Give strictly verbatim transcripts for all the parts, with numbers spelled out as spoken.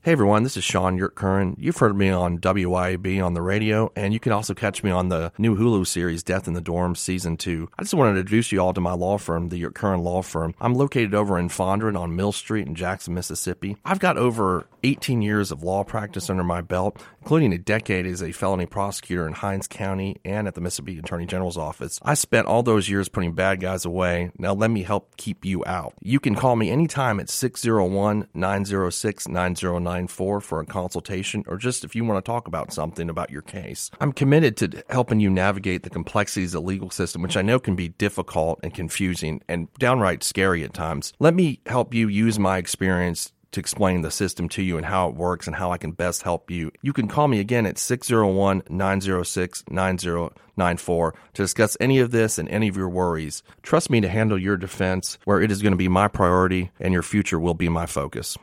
Hey everyone, this is Sean Yurt-Curran. You've heard me on W I A B on the radio, and you can also catch me on the new Hulu series Death in the Dorm Season two. I just wanted to introduce you all to my law firm, the Yurt-Curran Law Firm. I'm located over in Fondren on Mill Street in Jackson, Mississippi. I've got over eighteen years of law practice under my belt, including a decade as a felony prosecutor in Hinds County and at the Mississippi Attorney General's office. I spent all those years putting bad guys away. Now let me help keep you out. You can call me anytime at six oh one, nine oh six, nine oh nine four for a consultation, or just if you want to talk about something about your case. I'm committed to helping you navigate the complexities of the legal system, which I know can be difficult and confusing and downright scary at times. Let me help you use my experience to explain the system to you and how it works and how I can best help you. You can call me again at six oh one, nine oh six, nine oh nine four to discuss any of this and any of your worries. Trust me to handle your defense, where it is going to be my priority and your future will be my focus.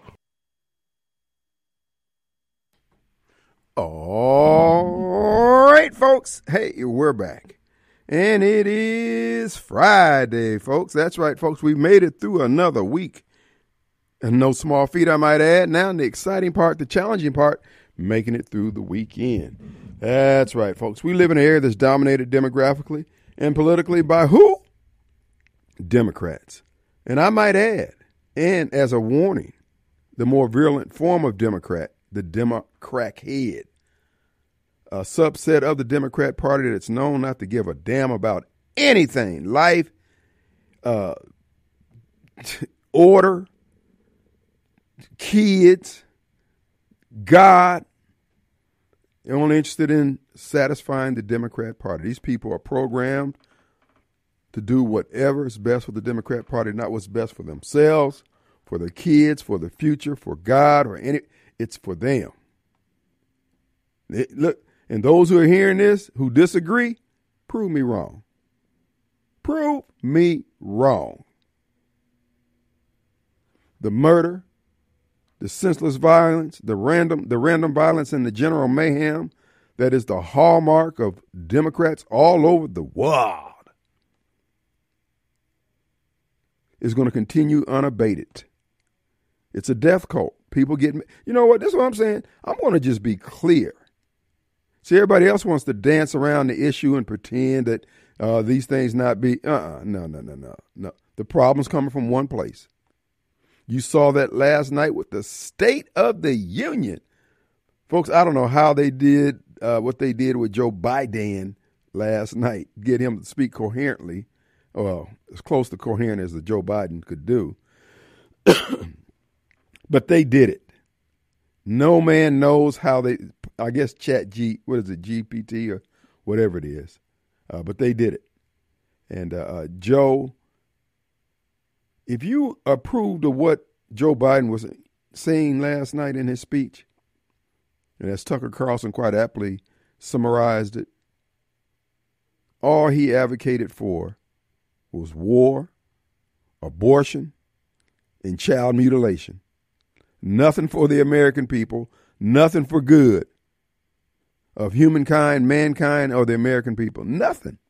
All right, folks. Hey, we're back. And it is Friday, folks. That's right, folks. We made it through another week. And no small feat, I might add. Now, the exciting part, the challenging part, making it through the weekend. That's right, folks. We live in an area that's dominated demographically and politically by who? Democrats. And I might add, and as a warning, the more virulent form of Democrat, the Democrat head, a subset of the Democrat Party that's known not to give a damn about anything, life, uh, order, kids, God. They're only interested in satisfying the Democrat Party. These people are programmed to do whatever is best for the Democrat Party, not what's best for themselves, for their kids, for the future, for God, or any. It's for them. It, look, and those who are hearing this, who disagree, prove me wrong. Prove me wrong. The murder, the senseless violence, the random, the random violence, and the general mayhem that is the hallmark of Democrats all over the world is going to continue unabated. It's a death cult. People get, you know what, this is what I'm saying. I'm going to just be clear. See, everybody else wants to dance around the issue and pretend that uh, these things not be, uh-uh, no, no, no, no, no. The problem's coming from one place. You saw that last night with the State of the Union. Folks, I don't know how they did uh, what they did with Joe Biden last night, get him to speak coherently, well, as close to coherent as the Joe Biden could do. But they did it. No man knows how they, I guess Chat G, what is it, G P T or whatever it is. Uh, but they did it. And uh, uh, Joe, if you approved of what Joe Biden was saying last night in his speech, and as Tucker Carlson quite aptly summarized it, all he advocated for was war, abortion, and child mutilation. Nothing for the American people, nothing for good of humankind, mankind, or the American people. Nothing.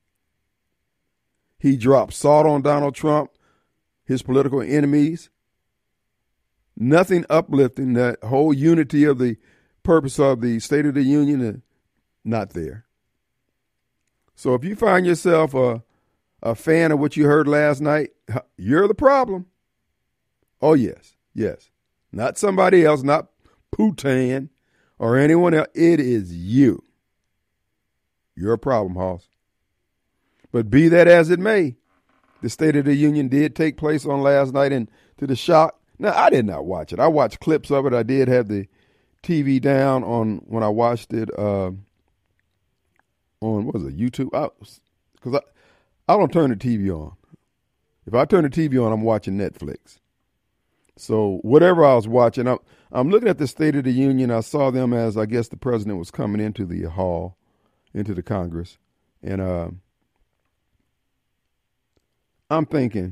He dropped salt on Donald Trump, his political enemies. Nothing uplifting. That whole unity of the purpose of the State of the Union, uh, not there. So if you find yourself a, a fan of what you heard last night, you're the problem. Oh, yes, yes. Not somebody else, not Putin or anyone else. It is you. You're a problem, Hoss. But be that as it may, the State of the Union did take place on last night, and to the shock. Now, I did not watch it. I watched clips of it. I did have the T V down on when I watched it uh, on, what was it, YouTube? Because I, I, I don't turn the T V on. If I turn the T V on, I'm watching Netflix. So whatever I was watching, I'm, I'm looking at the State of the Union. I saw them as, I guess, the president was coming into the hall, into the Congress. And uh, I'm thinking,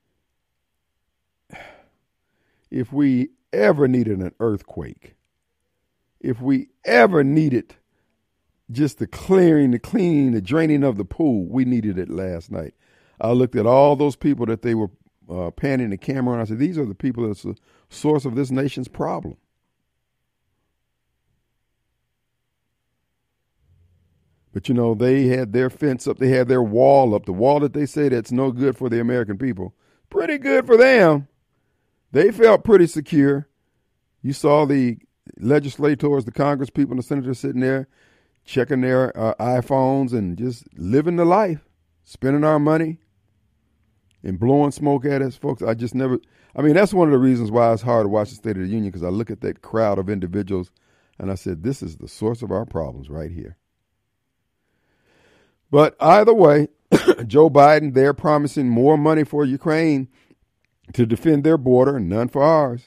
if we ever needed an earthquake, if we ever needed just the clearing, the cleaning, the draining of the pool, we needed it last night. I looked at all those people that they were uh, panning the camera on. I said, these are the people that's the source of this nation's problem. But, you know, they had their fence up. They had their wall up. The wall that they say that's no good for the American people. Pretty good for them. They felt pretty secure. You saw the legislators, the Congress people, and the senators sitting there checking their uh, iPhones and just living the life, spending our money and blowing smoke at us. Folks, I just never, I mean, that's one of the reasons why it's hard to watch the State of the Union, because I look at that crowd of individuals and I said, this is the source of our problems right here. But either way, Joe Biden, they're promising more money for Ukraine to defend their border and none for ours.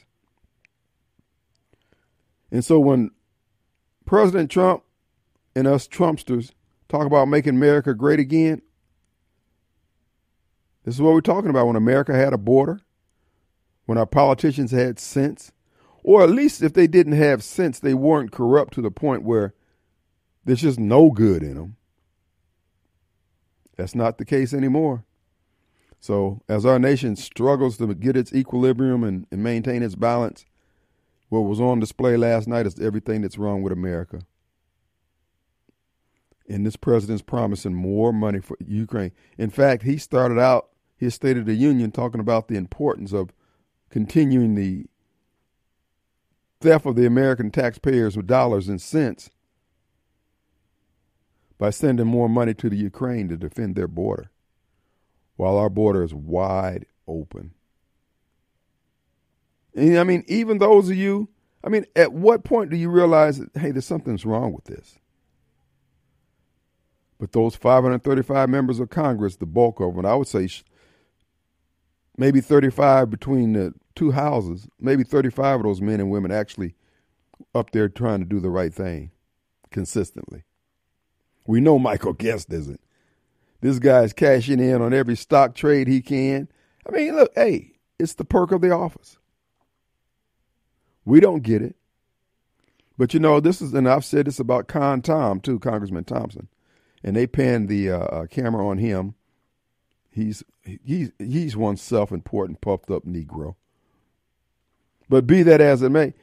And so when President Trump and us Trumpsters talk about making America great again, this is what we're talking about. When America had a border, when our politicians had sense, or at least if they didn't have sense, they weren't corrupt to the point where there's just no good in them. That's not the case anymore. So as our nation struggles to get its equilibrium and, and maintain its balance, what was on display last night is everything that's wrong with America. And this president's promising more money for Ukraine. In fact, he started out his State of the Union talking about the importance of continuing the theft of the American taxpayers with dollars and cents by sending more money to the Ukraine to defend their border, while our border is wide open. And I mean, even those of you, I mean, at what point do you realize that, hey, there's something's wrong with this? But those five hundred thirty-five members of Congress, the bulk of them, I would say maybe thirty-five between the two houses, maybe thirty-five of those men and women actually up there trying to do the right thing consistently. We know Michael Guest isn't. This guy's cashing in on every stock trade he can. I mean, look, hey, it's the perk of the office. We don't get it. But, you know, this is, and I've said this about Con Tom, too, Congressman Thompson, and they panned the uh, camera on him. He's, he's, he's one self-important, puffed-up Negro. But be that as it may,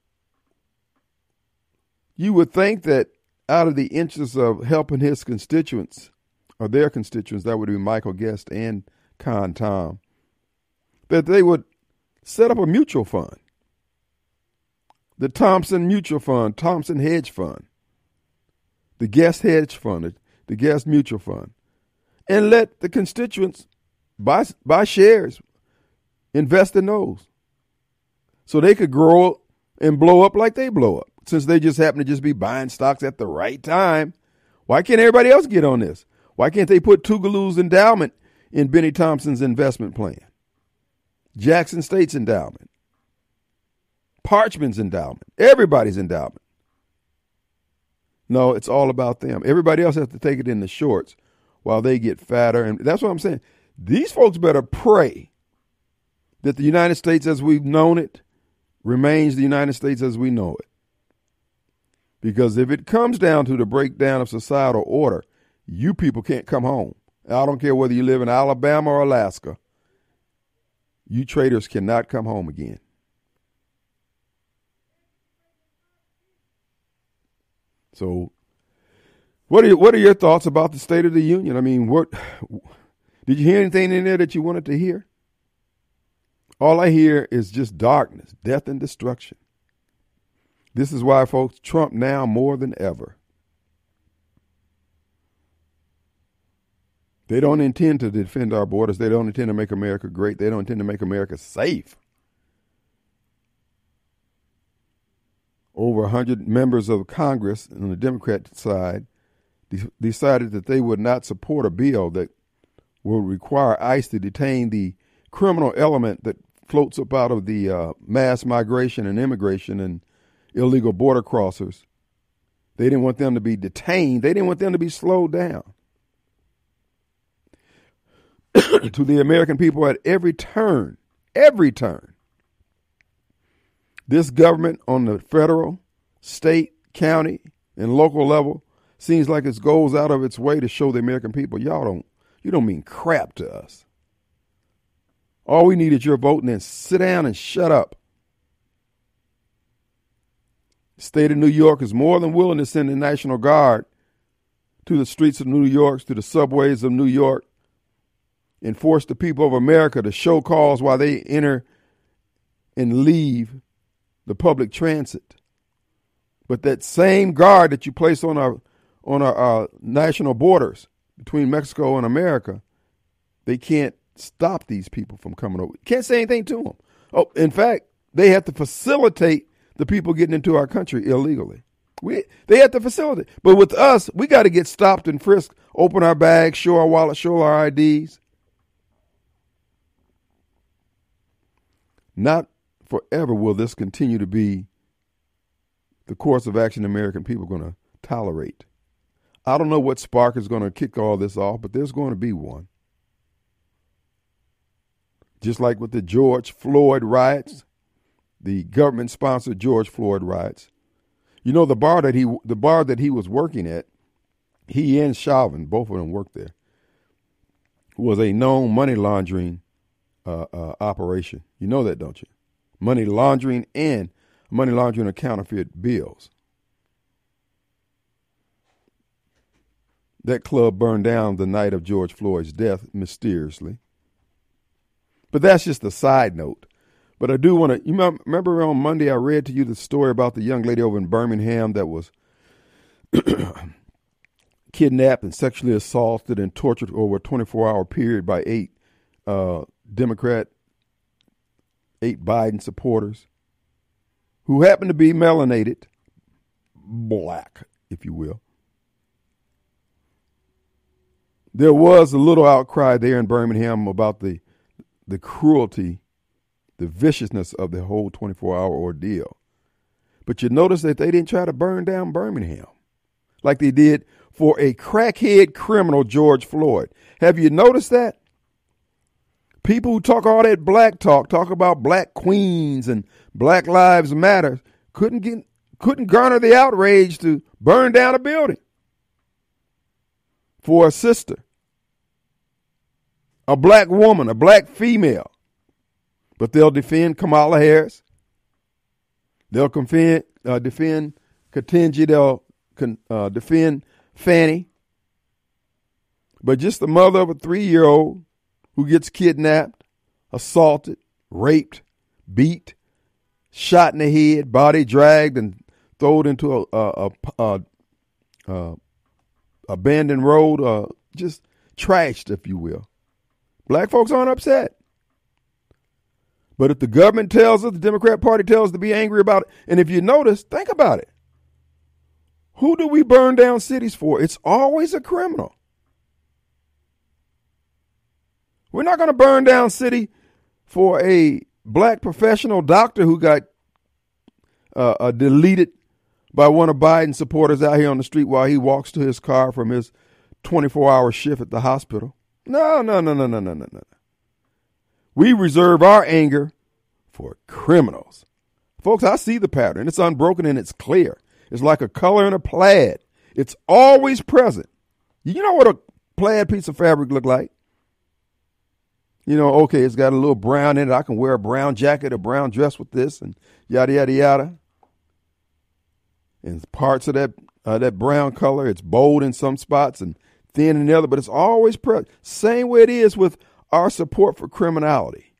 you would think that out of the interest of helping his constituents, or their constituents, that would be Michael Guest and Con Tom, that they would set up a mutual fund. The Thompson Mutual Fund, Thompson Hedge Fund, the Guest Hedge Fund, the Guest Mutual Fund, and let the constituents buy, buy shares, invest in those, so they could grow and blow up like they blow up. Since they just happen to just be buying stocks at the right time, why can't everybody else get on this? Why can't they put Tougaloo's endowment in Benny Thompson's investment plan? Jackson State's endowment. Parchman's endowment. Everybody's endowment. No, it's all about them. Everybody else has to take it in the shorts while they get fatter. And that's what I'm saying. These folks better pray that the United States as we've known it remains the United States as we know it. Because if it comes down to the breakdown of societal order, you people can't come home. I don't care whether you live in Alabama or Alaska. You traitors cannot come home again. So what are your, what are your thoughts about the State of the Union? I mean, what did you hear anything in there that you wanted to hear? All I hear is just darkness, death, and destruction. This is why, folks, Trump now more than ever. They don't intend to defend our borders. They don't intend to make America great. They don't intend to make America safe. Over one hundred members of Congress on the Democrat side de- decided that they would not support a bill that will require ICE to detain the criminal element that floats up out of the uh, mass migration and immigration and illegal border crossers. They didn't want them to be detained. They didn't want them to be slowed down. To the American people at every turn, every turn, this government on the federal, state, county, and local level seems like it goes out of its way to show the American people, y'all don't, you don't mean crap to us. All we need is your vote, and then sit down and shut up. The state of New York is more than willing to send the National Guard to the streets of New York, to the subways of New York, and force the people of America to show cause while they enter and leave the public transit. But that same guard that you place on our on our, our national borders between Mexico and America, they can't stop these people from coming over. Can't say anything to them. Oh, in fact, they have to facilitate the people getting into our country illegally. We they have to facilitate. But with us, we got to get stopped and frisked, open our bags, show our wallet, show our I Ds. Not forever will this continue to be the course of action the American people are going to tolerate. I don't know what spark is going to kick all this off, but there's going to be one. Just like with the George Floyd riots, the government-sponsored George Floyd riots. You know, the bar that he the bar that he was working at, he and Chauvin, both of them worked there, was a known money laundering uh, uh, operation. You know that, don't you? Money laundering and money laundering of counterfeit bills. That club burned down the night of George Floyd's death mysteriously. But that's just a side note. But I do want to, you remember on Monday I read to you the story about the young lady over in Birmingham that was kidnapped and sexually assaulted and tortured over a twenty-four hour period by eight uh, Democrat, eight Biden supporters who happened to be melanated, black, if you will. There was a little outcry there in Birmingham about the the cruelty, the viciousness of the whole twenty-four hour ordeal. But you notice that they didn't try to burn down Birmingham like they did for a crackhead criminal, George Floyd. Have you noticed that? People who talk all that black talk, talk about black queens and Black Lives Matter, couldn't get, couldn't garner the outrage to burn down a building for a sister, a black woman, a black female. But they'll defend Kamala Harris. They'll defend, uh, defend Ketanji. They'll con, uh, defend Fannie. But just the mother of a three-year-old who gets kidnapped, assaulted, raped, beat, shot in the head, body dragged and thrown into a, a, a, a, a abandoned road, uh, just trashed, if you will. Black folks aren't upset. But if the government tells us, the Democrat Party tells us to be angry about it, and if you notice, think about it. Who do we burn down cities for? It's always a criminal. We're not going to burn down a city for a black professional doctor who got uh, uh, deleted by one of Biden's supporters out here on the street while he walks to his car from his twenty-four hour shift at the hospital. No, no, no, no, no, no, no, no. We reserve our anger for criminals. Folks, I see the pattern. It's unbroken and it's clear. It's like a color in a plaid. It's always present. You know what a plaid piece of fabric look like? You know, okay, it's got a little brown in it. I can wear a brown jacket, a brown dress with this, and yada, yada, yada. And parts of that uh, that brown color, it's bold in some spots and thin in the other, but it's always present. Same way it is with our support for criminality.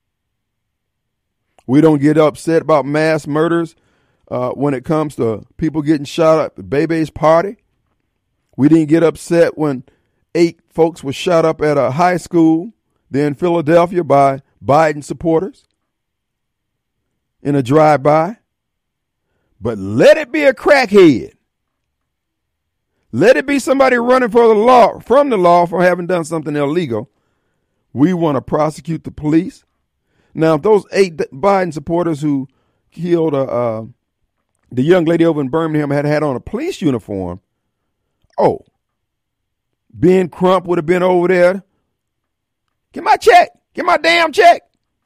We don't get upset about mass murders uh, when it comes to people getting shot up at Bebe's party. We didn't get upset when eight folks were shot up at a high school there in Philadelphia by Biden supporters in a drive-by. But let it be a crackhead. Let it be somebody running for the law, from the law for having done something illegal. We want to prosecute the police. Now, if those eight Biden supporters who killed uh, uh, the young lady over in Birmingham had had on a police uniform, oh, Ben Crump would have been over there. Get my check. Get my damn check.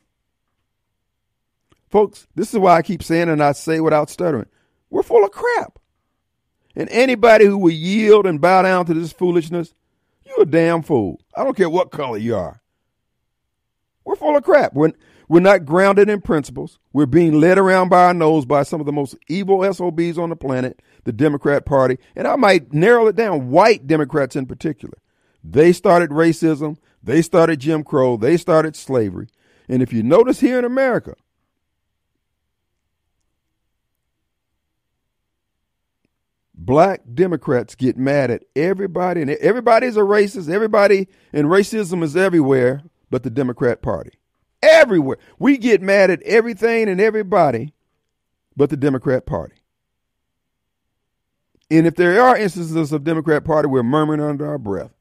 Folks, this is why I keep saying, and I say without stuttering, we're full of crap. And anybody who will yield and bow down to this foolishness, you're a damn fool. I don't care what color you are. We're full of crap. When We're not grounded in principles. We're being led around by our nose by some of the most evil S O Bs on the planet, the Democrat Party. And I might narrow it down, white Democrats in particular. They started racism. They started Jim Crow. They started slavery. And if you notice here in America, black Democrats get mad at everybody, and everybody's a racist. Everybody, and racism is everywhere but the Democrat Party. Everywhere. We get mad at everything and everybody but the Democrat Party. And if there are instances of Democrat Party, we're murmuring under our breath.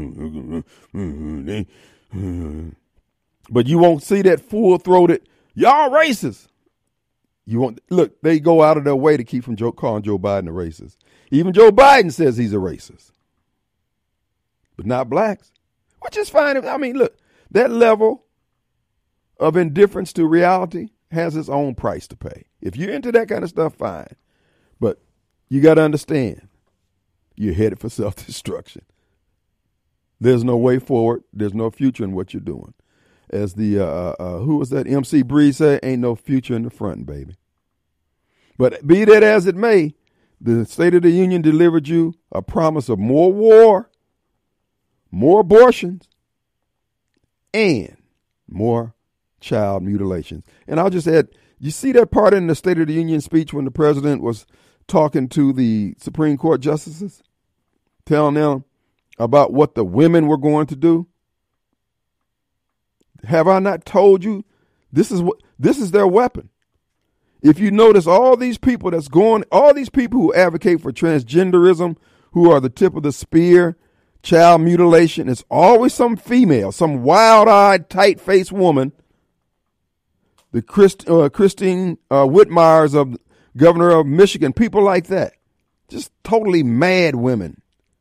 But you won't see that full-throated, y'all racist. You won't look, they go out of their way to keep from Joe, calling Joe Biden a racist. Even Joe Biden says he's a racist. But not blacks. Which is fine. I mean, look, that level of indifference to reality has its own price to pay. If you're into that kind of stuff, fine. But you got to understand, you're headed for self-destruction. There's no way forward. There's no future in what you're doing. As the, uh, uh, who was that, M C Breeze said, ain't no future in the front, baby. But be that as it may, the State of the Union delivered you a promise of more war, more abortions, and more child mutilations. And I'll just add, you see that part in the State of the Union speech when the president was talking to the Supreme Court justices, telling them about what the women were going to do? Have I not told you this is what this is their weapon? If you notice all these people that's going, all these people who advocate for transgenderism, who are the tip of the spear, child mutilation, it's always some female, some wild-eyed, tight-faced woman. The Christ, uh, Christine uh, Whitmires of governor of Michigan, people like that, just totally mad women.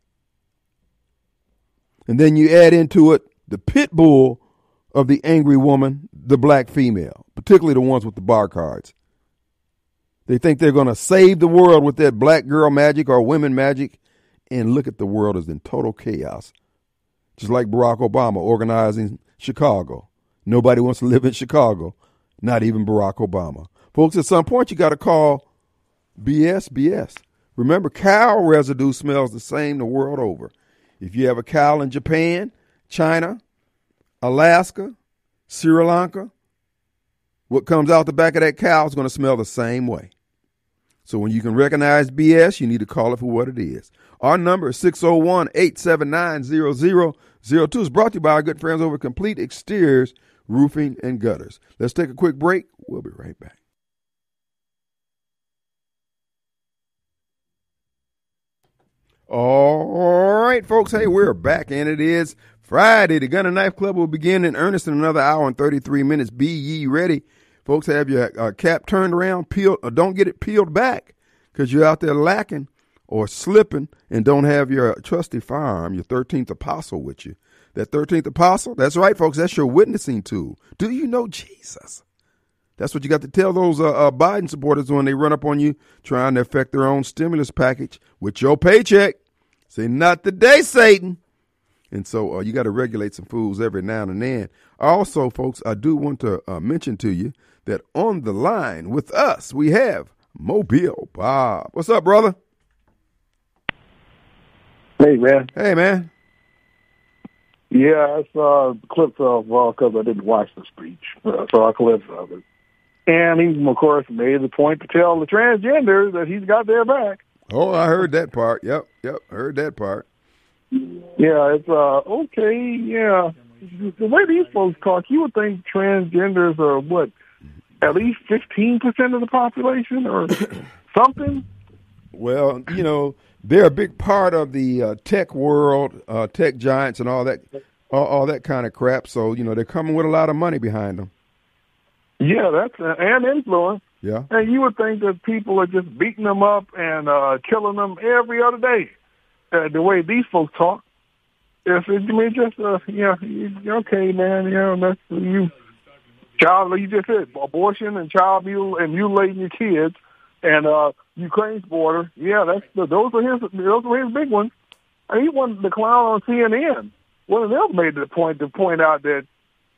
And then you add into it the pit bull of the angry woman, the black female, particularly the ones with the bar cards. They think they're going to save the world with that black girl magic or women magic, and look at the world as in total chaos. Just like Barack Obama organizing Chicago. Nobody wants to live in Chicago, not even Barack Obama. Folks, at some point you got to call B S B S. Remember, cow residue smells the same the world over. If you have a cow in Japan, China, Alaska, Sri Lanka, what comes out the back of that cow is going to smell the same way. So when you can recognize B S, you need to call it for what it is. Our number is six oh one, eight seven nine, zero zero zero two. It's brought to you by our good friends over at Complete Exteriors, Roofing and Gutters. Let's take a quick break. We'll be right back. All right, folks. Hey, we're back, and it is Friday. The Gun and Knife Club will begin in earnest in another hour and thirty-three minutes. Be ye ready. Folks, have your uh, cap turned around, peeled, or don't get it peeled back because you're out there lacking or slipping and don't have your trusty firearm, your thirteenth apostle with you. That thirteenth apostle, that's right, folks, that's your witnessing tool. Do you know Jesus? That's what you got to tell those uh, uh, Biden supporters when they run up on you trying to affect their own stimulus package with your paycheck. Say, not today, Satan. And so uh, you got to regulate some fools every now and then. Also, folks, I do want to uh, mention to you that on the line with us, we have Mobile Bob. What's up, brother? Hey, man. Hey, man. Yeah, I saw clips of, well, because I didn't watch the speech, but I saw clips of it. And he, of course, made the point to tell the transgenders that he's got their back. Oh, I heard that part. Yep, yep, heard that part. Yeah, it's, uh, okay, yeah. The way these folks talk, you would think transgenders are, what, at least fifteen percent of the population or something? Well, you know, they're a big part of the uh, tech world, uh, tech giants and all that, all, all that kind of crap. So, you know, they're coming with a lot of money behind them. Yeah, that's uh, and influence. Yeah. And you would think that people are just beating them up and uh, killing them every other day. Uh, the way these folks talk. If it, I mean, just, uh, yeah, okay, man, yeah, that's you. Child, you just said abortion and child mutil and mutilating your kids, and uh, Ukraine's border. Yeah, that's the, those are his. Those are his big ones. And he wanted the clown on C N N. One of them made the point to point out that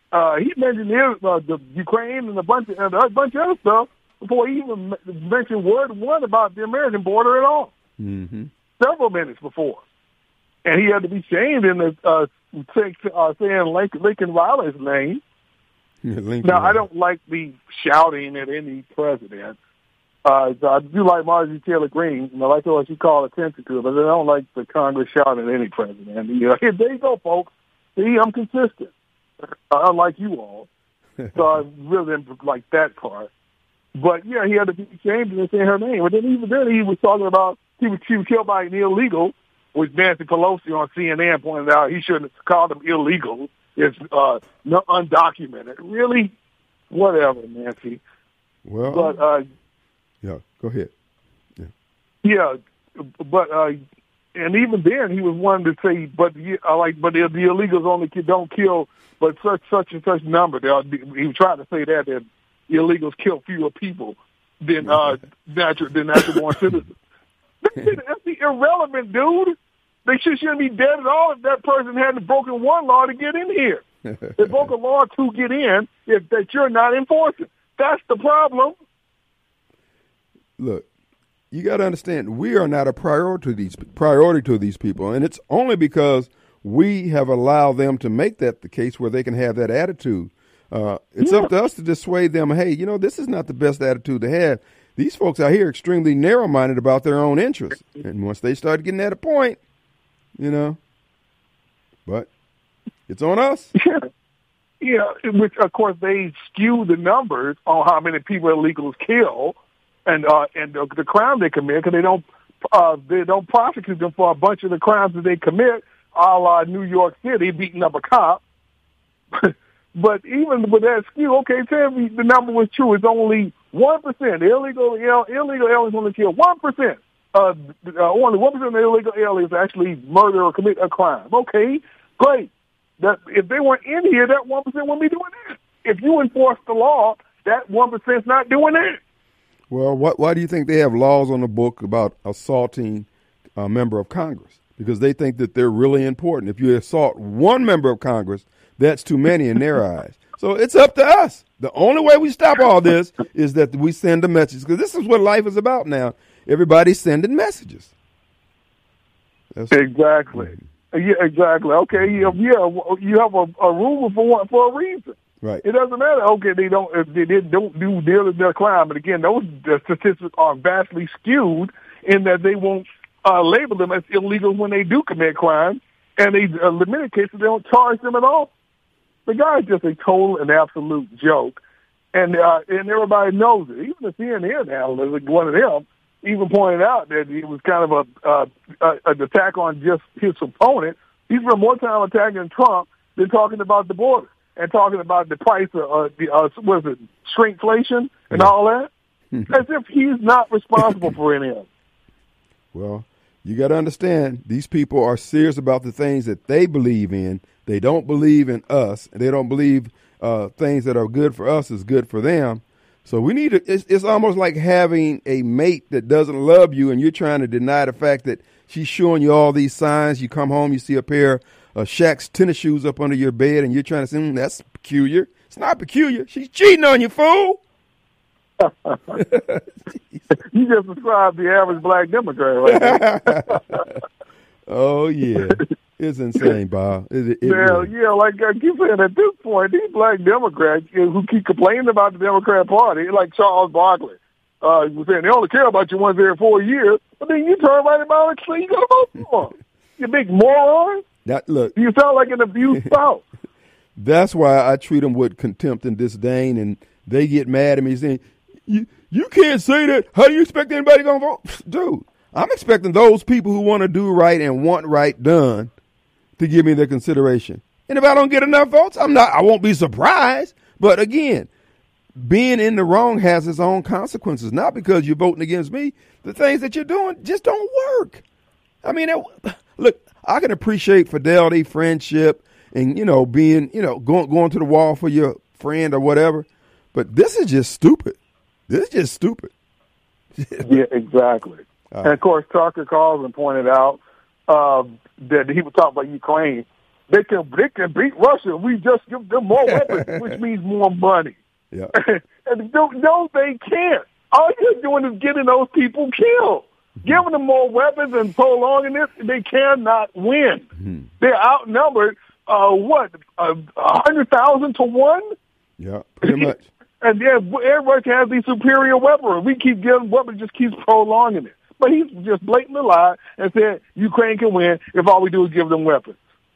Uh, he mentioned his, uh, the Ukraine and a bunch of, and a bunch of other stuff before he even mentioned word one about the American border at all. Mm-hmm. Several minutes before. And he had to be shamed in the, uh, say, uh, saying Lincoln, Lincoln Riley's name. Yeah, now, I don't like the shouting at any president. Uh, I do like Marjorie Taylor Greene, and I like what she called attention to it, but I don't like the Congress shouting at any president. You know, here, there you go, folks. See, I'm consistent, uh, unlike you all. So I really didn't like that part. But, yeah, he had to be ashamed of saying her name. But then even then he was talking about he was, she was killed by an illegal, which Nancy Pelosi on C N N pointed out he shouldn't have called them illegal. It's uh, no, undocumented. Really? Whatever, Nancy. Well, but, uh, yeah, go ahead. Yeah, yeah but uh, and even then he was one to say, but uh, like, but the, the illegals only don't kill, but such such and such number. They, he was trying to say that that the illegals kill fewer people than uh, natural than natural born citizens. That's the irrelevant, dude. They should, shouldn't be dead at all if that person hadn't broken one law to get in here. They broke a law to get in if that you're not enforcing. That's the problem. Look, you got to understand, we are not a priority to these priority to these people, and it's only because we have allowed them to make that the case where they can have that attitude. Uh, it's yeah. up to us to dissuade them. Hey, you know, this is not the best attitude to have. These folks out here are extremely narrow-minded about their own interests, and once they start getting at a point, you know, but it's on us. Yeah, yeah. Which of course they skew the numbers on how many people illegals kill, and uh, and the, the crime they commit, because they don't uh, they don't prosecute them for a bunch of the crimes that they commit, a la New York City beating up a cop. But even with that skew, okay, say if the number was true, it's only one percent. Illegal you know, illegal aliens only kill one percent. Uh, uh, only one percent of illegal aliens actually murder or commit a crime. Okay, great. That if they weren't in here, that one percent wouldn't be doing that. If you enforce the law, that one percent's not doing that. Well, what, why do you think they have laws on the book about assaulting a member of Congress? Because they think that they're really important. If you assault one member of Congress, that's too many in their eyes. So it's up to us. The only way we stop all this is that we send a message, because this is what life is about now. Everybody's sending messages. That's exactly. Yeah, exactly. Okay, yeah, yeah you have a, a rule for one, for a reason. Right. It doesn't matter. Okay, they don't if they didn't don't do deal with their crime, but again, those the statistics are vastly skewed in that they won't uh, label them as illegal when they do commit crime, and they uh, in many cases they don't charge them at all. The guy's just a total and absolute joke, and uh, and everybody knows it. Even the C N N analyst, like one of them, even pointed out that it was kind of a, uh, a an attack on just his opponent. He spent more time attacking Trump than talking about the border and talking about the price of uh, the uh, what is it, shrinkflation and all that, as if he's not responsible for any of it. Well, you got to understand, these people are serious about the things that they believe in. They don't believe in us, and they don't believe uh, things that are good for us is good for them. So we need to, it's, it's almost like having a mate that doesn't love you, and you're trying to deny the fact that she's showing you all these signs. You come home, you see a pair of Shaq's tennis shoes up under your bed, and you're trying to say, mm, that's peculiar. It's not peculiar. She's cheating on you, fool. You just described the average black Democrat right there. Oh, yeah. It's insane, Bob. It, it yeah, really. yeah, like I keep saying, at this point, these black Democrats who keep complaining about the Democrat Party, like Charles Barkley, uh, was saying they only care about you once every four years, but then you turn right about it and say you got to vote for them. You big moron. That, look, you sound like an abused spouse. That's why I treat them with contempt and disdain, and they get mad at me saying, you, you can't say that. How do you expect anybody going to vote? Dude, I'm expecting those people who want to do right and want right done to give me their consideration. And if I don't get enough votes, I'm not, I won't be surprised. But again, being in the wrong has its own consequences, not because you're voting against me. The things that you're doing just don't work. I mean, it, look, I can appreciate fidelity, friendship, and, you know, being, you know, going, going to the wall for your friend or whatever. But this is just stupid. This is just stupid. Yeah, exactly. Uh, and, of course, Tucker Carlson pointed out uh, that he was talking about Ukraine, they can they can beat Russia. We just give them more weapons, which means more money. Yeah. And no, no, they can't. All you're doing is getting those people killed. Giving them more weapons and prolonging it, they cannot win. Mm-hmm. They're outnumbered, uh, what, a uh, hundred thousand to one? Yeah, pretty much. And yeah, everybody has these superior weaponry. We keep giving weapons, just keeps prolonging it. But he's just blatantly lied and said Ukraine can win if all we do is give them weapons.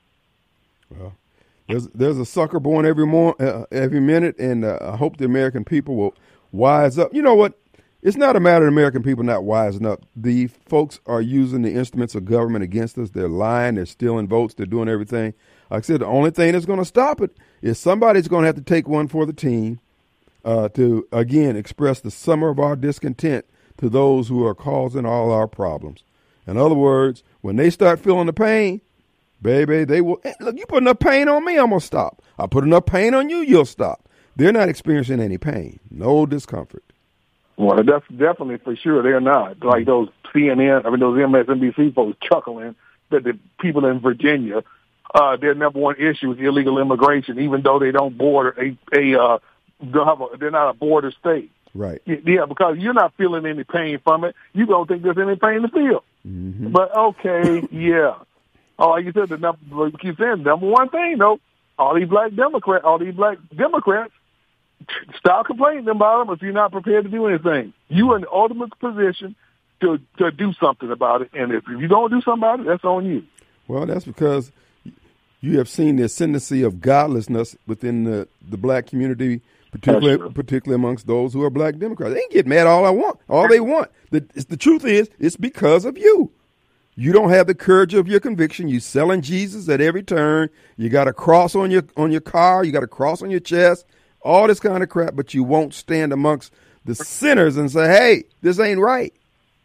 Well, there's there's a sucker born every more uh, every minute, and uh, I hope the American people will wise up. You know what? It's not a matter of American people not wising up. The folks are using the instruments of government against us. They're lying. They're stealing votes. They're doing everything. Like I said, the only thing that's going to stop it is somebody's going to have to take one for the team uh, to, again, express the summer of our discontent to those who are causing all our problems. In other words, when they start feeling the pain, baby, they will, hey, look, you put enough pain on me, I'm going to stop. I put enough pain on you, you'll stop. They're not experiencing any pain, no discomfort. Well, that's definitely for sure they're not. Like those C N N, I mean, those M S N B C folks chuckling that the people in Virginia, uh, their number one issue is illegal immigration, even though they don't border a, a, uh, don't have a, they're not a border state. Right. Yeah, because you're not feeling any pain from it. You don't think there's any pain to feel. Mm-hmm. But okay, yeah. Oh, like you said, the number, like you keep saying, number one thing though, all these black Democrats, all these black Democrats, stop complaining about them if you're not prepared to do anything. You are in the ultimate position to to do something about it, and if you don't do something about it, that's on you. Well, that's because you have seen the ascendancy of godlessness within the, the black community, particularly particularly amongst those who are black Democrats. They can get mad all I want, all they want. The, the truth is, it's because of you. You don't have the courage of your conviction. You selling Jesus at every turn. You got a cross on your on your car. You got a cross on your chest. All this kind of crap, but you won't stand amongst the sinners and say, hey, this ain't right.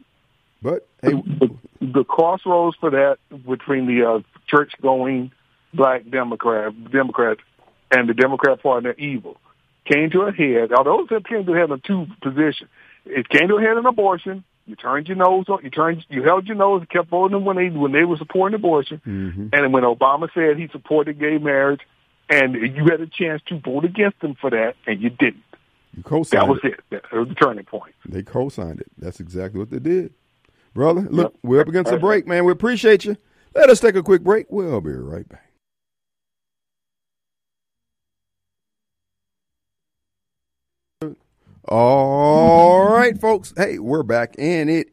But hey, the, the crossroads for that between the uh, church-going black Democrat, Democrats and the Democrat Party, they're evil, came to a head. Although it came to a head in two positions. It came to a head in abortion. You turned your nose on. You turned. You held your nose and kept voting them when they when they were supporting abortion. Mm-hmm. And when Obama said he supported gay marriage, and you had a chance to vote against them for that, and you didn't. You co-signed that was it. it. That was the turning point. They co-signed it. That's exactly what they did. Brother, look, yep. We're up against the break, man. We appreciate you. Let us take a quick break. We'll be right back. All right, folks. Hey, we're back, and it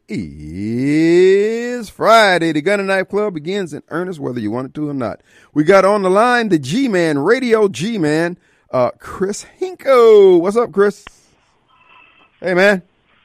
is Friday. The Gun and Knife Club begins in earnest, whether you want it to or not. We got on the line the G-Man, Radio G-Man, uh, Chris Hinko. What's up, Chris? Hey, man.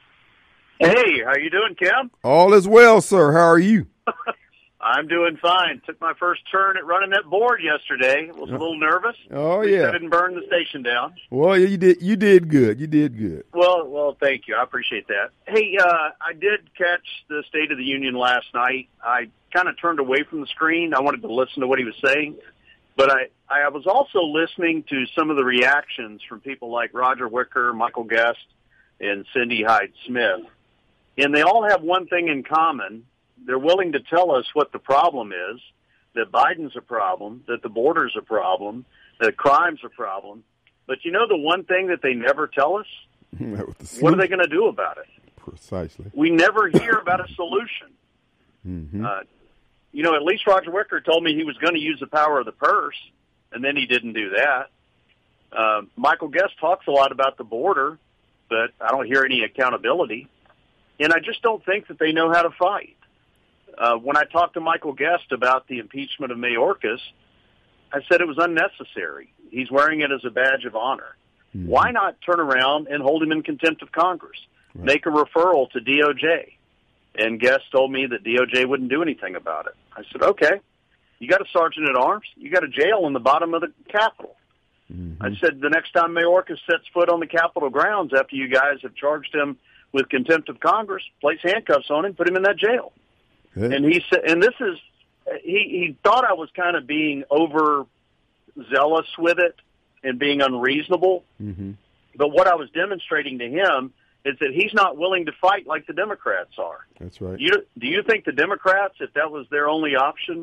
Hey, how you doing, Kim? All is well, sir. How are you? I'm doing fine. Took my first turn at running that board yesterday. Was a little nervous. Oh yeah, I didn't burn the station down. Well, you did. You did good. You did good. Well, well, thank you. I appreciate that. Hey, uh, I did catch the State of the Union last night. I kind of turned away from the screen. I wanted to listen to what he was saying, but I, I was also listening to some of the reactions from people like Roger Wicker, Michael Guest, and Cindy Hyde-Smith, and they all have one thing in common. They're willing to tell us what the problem is, that Biden's a problem, that the border's a problem, that crime's a problem. But you know the one thing that they never tell us? What are they going to do about it? Precisely. We never hear about a solution. Mm-hmm. Uh, you know, at least Roger Wicker told me he was going to use the power of the purse, and then he didn't do that. Uh, Michael Guest talks a lot about the border, but I don't hear any accountability. And I just don't think that they know how to fight. Uh, when I talked to Michael Guest about the impeachment of Mayorkas, I said it was unnecessary. He's wearing it as a badge of honor. Mm-hmm. Why not turn around and hold him in contempt of Congress? Right. Make a referral to D O J. And Guest told me that D O J wouldn't do anything about it. I said, okay, you got a sergeant at arms. You got a jail in the bottom of the Capitol. Mm-hmm. I said the next time Mayorkas sets foot on the Capitol grounds after you guys have charged him with contempt of Congress, place handcuffs on him, put him in that jail. Good. And he said, and this is, he, he thought I was kind of being overzealous with it and being unreasonable. Mm-hmm. But what I was demonstrating to him is that he's not willing to fight like the Democrats are. That's right. You, do you think the Democrats, if that was their only option,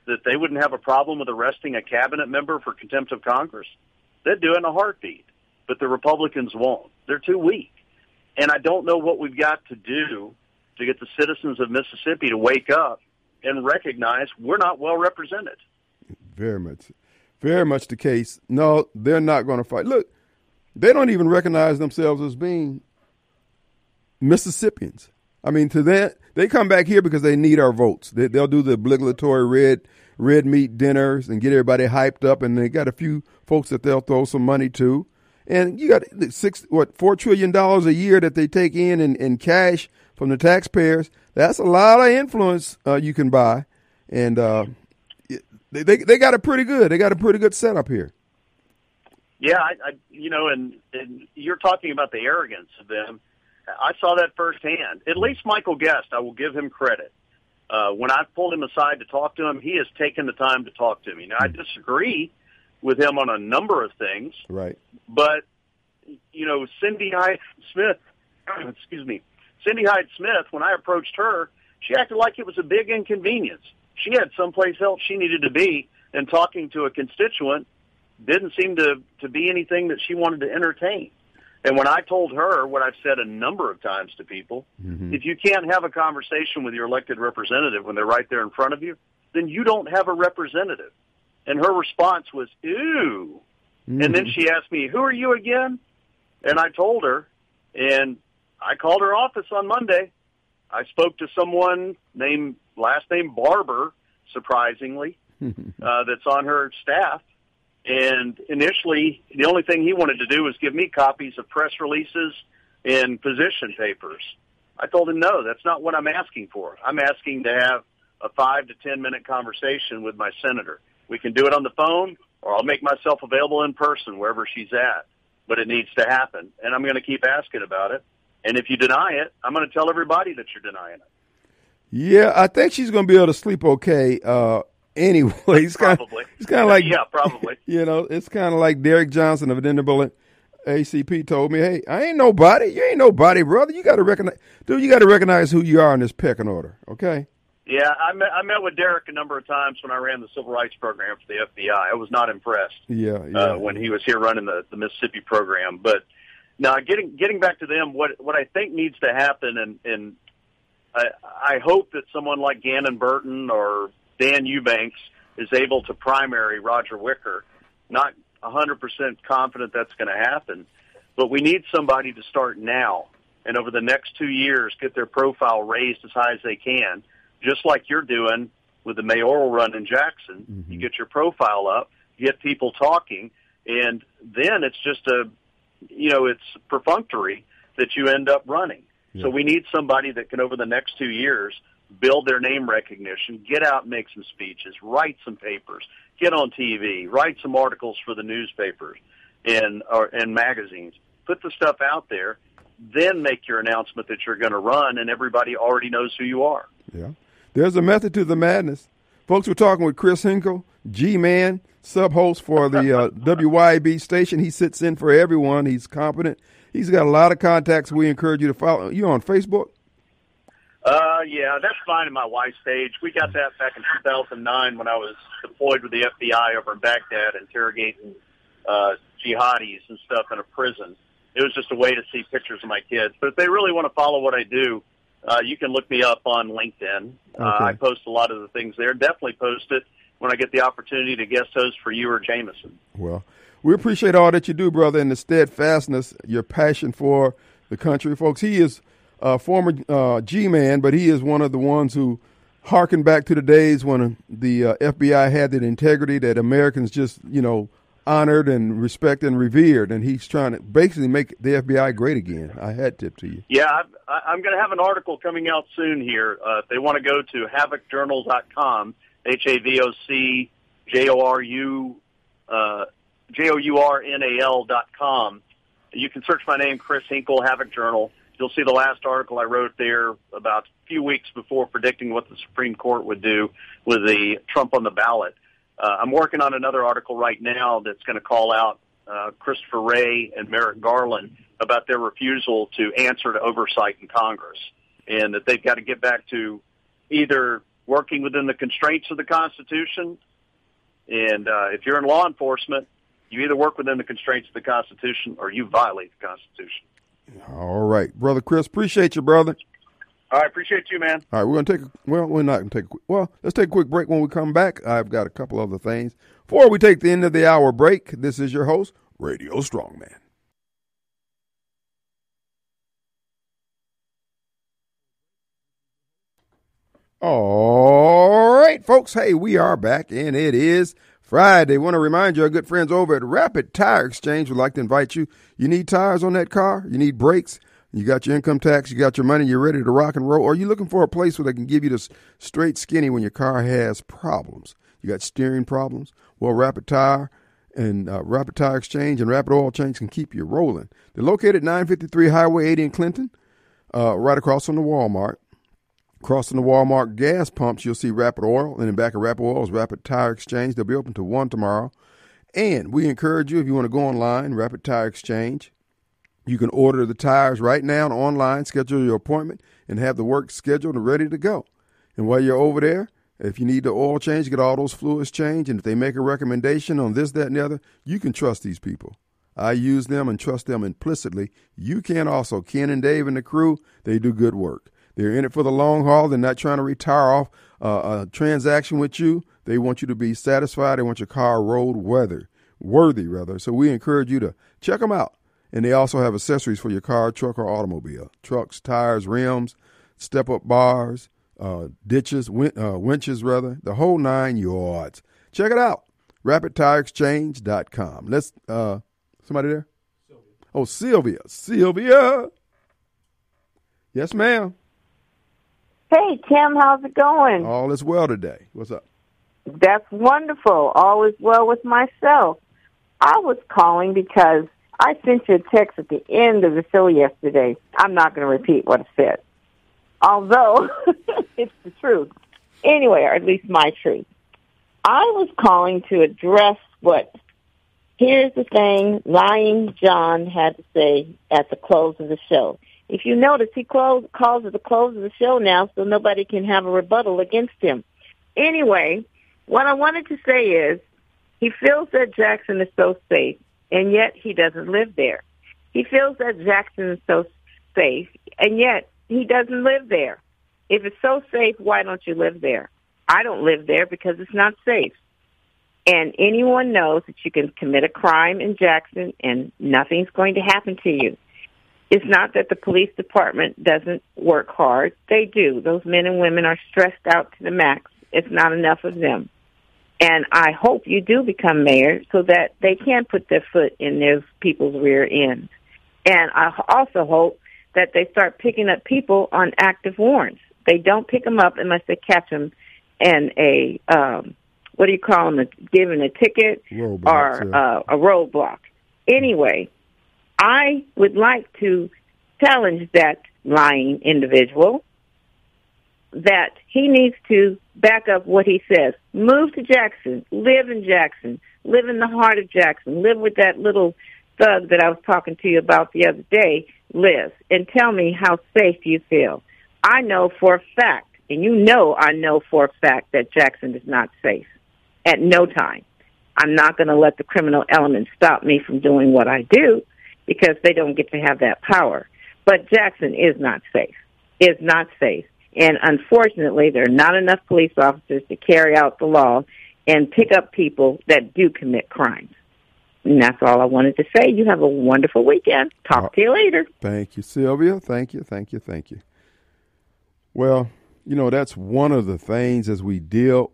that they wouldn't have a problem with arresting a cabinet member for contempt of Congress. They'd do it in a heartbeat, but the Republicans won't. They're too weak. And I don't know what we've got to do to get the citizens of Mississippi to wake up and recognize we're not well represented. Very much, very much the case. No, they're not going to fight. Look, they don't even recognize themselves as being Mississippians. I mean, to them, they come back here because they need our votes. They, they'll do the obligatory red red meat dinners and get everybody hyped up, and they got a few folks that they'll throw some money to. And you got six, what, four trillion dollars a year that they take in, in in cash from the taxpayers. That's a lot of influence uh, you can buy, and uh, they, they they got it pretty good. They got a pretty good setup here. Yeah, I, I you know, and, and you're talking about the arrogance of them. I saw that firsthand. At least Michael Guest, I will give him credit. Uh, when I pulled him aside to talk to him, he has taken the time to talk to me. Now, I disagree with him on a number of things. Right. But, you know, Cindy Hyde Smith, excuse me, Cindy Hyde Smith, when I approached her, she acted like it was a big inconvenience. She had someplace else she needed to be, and talking to a constituent didn't seem to, to be anything that she wanted to entertain. And when I told her what I've said a number of times to people, mm-hmm. if you can't have a conversation with your elected representative when they're right there in front of you, then you don't have a representative. And her response was, ew. Mm-hmm. And then she asked me, who are you again? And I told her, and I called her office on Monday. I spoke to someone named, last name Barber, surprisingly, uh, that's on her staff. And initially, the only thing he wanted to do was give me copies of press releases and position papers. I told him, no, that's not what I'm asking for. I'm asking to have a five to ten minute conversation with my senator. We can do it on the phone, or I'll make myself available in person wherever she's at. But it needs to happen, and I'm going to keep asking about it. And if you deny it, I'm going to tell everybody that you're denying it. Yeah, I think she's going to be able to sleep okay. Uh, anyway, it's kind of it's kind of like yeah, probably. You know, it's kind of like Derek Johnson of Vanderbilt A C P told me, "Hey, I ain't nobody. You ain't nobody, brother. You got to recognize, dude. You got to recognize who you are in this pecking order, okay?" Yeah, I met, I met with Derek a number of times when I ran the civil rights program for the F B I. I was not impressed. Yeah, yeah. Uh, when he was here running the, the Mississippi program, but now getting getting back to them, what what I think needs to happen, and and I, I hope that someone like Gannon Burton or Dan Eubanks is able to primary Roger Wicker. Not one hundred percent confident that's going to happen, but we need somebody to start now, and over the next two years get their profile raised as high as they can, just like you're doing with the mayoral run in Jackson. Mm-hmm. You get your profile up, get people talking, and then it's just a, you know, it's perfunctory that you end up running. Yeah. So we need somebody that can, over the next two years, build their name recognition, get out and make some speeches, write some papers, get on T V, write some articles for the newspapers and or, and magazines. Put the stuff out there, then make your announcement that you're going to run, and everybody already knows who you are. Yeah. There's a method to the madness. Folks, we're talking with Chris Hinkle, G-Man, sub-host for the uh, W Y A B station. He sits in for everyone. He's competent. He's got a lot of contacts. We encourage you to follow. You on Facebook? Uh, yeah, that's fine in my wife's page. We got that back in two thousand nine when I was deployed with the F B I over in Baghdad, interrogating uh, jihadis and stuff in a prison. It was just a way to see pictures of my kids. But if they really want to follow what I do, uh, you can look me up on LinkedIn. Uh, okay. I post a lot of the things there. Definitely post it when I get the opportunity to guest host for you or Jameson. Well, we appreciate all that you do, brother, and the steadfastness, your passion for the country. Folks, he is a former uh, G-Man, but he is one of the ones who harken back to the days when the uh, F B I had that integrity that Americans just, you know, honored and respected and revered, and he's trying to basically make the F B I great again. I had tip to you. Yeah, I, I'm going to have an article coming out soon here. Uh, if they want to go to havoc journal dot com, H A V O C J O R U, uh, J O U R N A L dot com. You can search my name, Chris Hinkle, Havoc Journal. You'll see the last article I wrote there about a few weeks before predicting what the Supreme Court would do with the Trump on the ballot. Uh, I'm working on another article right now that's going to call out uh, Christopher Wray and Merrick Garland about their refusal to answer to oversight in Congress, and that they've got to get back to either working within the constraints of the Constitution. And uh, if you're in law enforcement, you either work within the constraints of the Constitution or you violate the Constitution. All right. Brother Chris, appreciate you, brother. All right, appreciate you, man. All right, we're going to take a, well, we're not going to take a, well, let's take a quick break. When we come back, I've got a couple other things. Before we take the end of the hour break, this is your host, Radio Strongman. All right, folks. Hey, we are back, and it is Friday. I want to remind you, our good friends over at Rapid Tire Exchange would like to invite you. You need tires on that car? You need brakes? You got your income tax, you got your money, you're ready to rock and roll? Or are you looking for a place where they can give you this straight skinny when your car has problems? You got steering problems? Well, Rapid Tire and uh, Rapid Tire Exchange and Rapid Oil Change can keep you rolling. They're located at nine fifty-three Highway eighty in Clinton, uh, right across from the Walmart. Crossing the Walmart gas pumps, you'll see Rapid Oil, and in back of Rapid Oil is Rapid Tire Exchange. They'll be open to one tomorrow. And we encourage you, if you want to go online, Rapid Tire Exchange, you can order the tires right now online, schedule your appointment, and have the work scheduled and ready to go. And while you're over there, if you need the oil change, get all those fluids changed, and if they make a recommendation on this, that, and the other, you can trust these people. I use them and trust them implicitly. You can also. Ken and Dave and the crew, they do good work. They're in it for the long haul. They're not trying to retire off uh, a transaction with you. They want you to be satisfied. They want your car road weather, worthy, rather. So we encourage you to check them out. And they also have accessories for your car, truck, or automobile. Trucks, tires, rims, step-up bars, uh, ditches, win- uh, winches, rather, the whole nine yards. Check it out, rapid tire exchange dot com. Let's, uh, somebody there? Sylvia. Oh, Sylvia. Sylvia. Yes, ma'am. Hey, Tim, how's it going? All is well today. What's up? That's wonderful. All is well with myself. I was calling because I sent you a text at the end of the show yesterday. I'm not going to repeat what I said, although it's the truth. Anyway, or at least my truth. I was calling to address what, here's the thing, Lying John had to say at the close of the show. If you notice, he close, calls at the close of the show now so nobody can have a rebuttal against him. Anyway, what I wanted to say is he feels that Jackson is so safe, and yet he doesn't live there. He feels that Jackson is so safe, and yet he doesn't live there. If it's so safe, why don't you live there? I don't live there because it's not safe. And anyone knows that you can commit a crime in Jackson and nothing's going to happen to you. It's not that the police department doesn't work hard. They do. Those men and women are stressed out to the max. It's not enough of them. And I hope you do become mayor so that they can put their foot in those people's rear ends. And I also hope that they start picking up people on active warrants. They don't pick them up unless they catch them in a, um, what do you call them, a, giving a ticket Roadblocks, or yeah. uh, a roadblock. Anyway, I would like to challenge that lying individual that he needs to back up what he says. Move to Jackson. Live in Jackson. Live in the heart of Jackson. Live with that little thug that I was talking to you about the other day. Live. And tell me how safe you feel. I know for a fact, and you know I know for a fact that Jackson is not safe. At no time. I'm not going to let the criminal element stop me from doing what I do, because they don't get to have that power. But Jackson is not safe, is not safe. And unfortunately, there are not enough police officers to carry out the law and pick up people that do commit crimes. And that's all I wanted to say. You have a wonderful weekend. Talk uh, to you later. Thank you, Sylvia. Thank you, thank you, thank you. Well, you know, that's one of the things as we deal...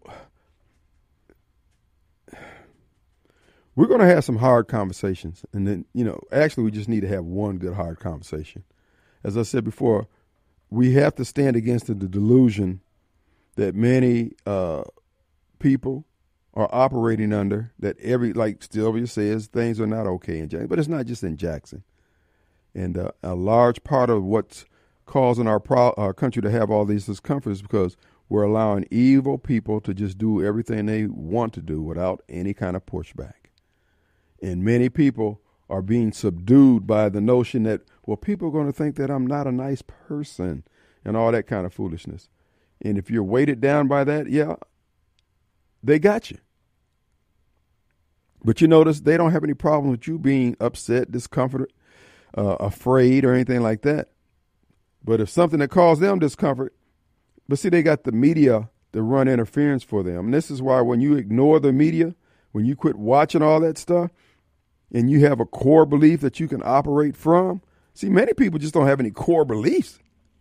We're going to have some hard conversations, and then, you know, actually we just need to have one good hard conversation. As I said before, we have to stand against the delusion that many uh, people are operating under, that every, like Sylvia says, things are not okay in Jackson, but it's not just in Jackson. And uh, a large part of what's causing our, pro- our country to have all these discomforts is because we're allowing evil people to just do everything they want to do without any kind of pushback. And many people are being subdued by the notion that, well, people are going to think that I'm not a nice person and all that kind of foolishness. And if you're weighted down by that, yeah, they got you. But you notice they don't have any problem with you being upset, discomforted, uh, afraid, or anything like that. But if something that caused them discomfort, but see, they got the media to run interference for them. And this is why when you ignore the media, when you quit watching all that stuff, and you have a core belief that you can operate from, see, many people just don't have any core beliefs.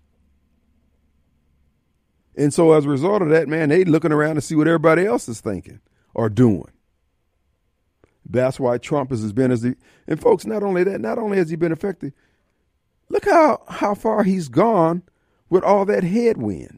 And so as a result of that, man, they looking around to see what everybody else is thinking or doing. That's why Trump has been as the, and folks, not only that, not only has he been effective, look how, how far he's gone with all that headwind.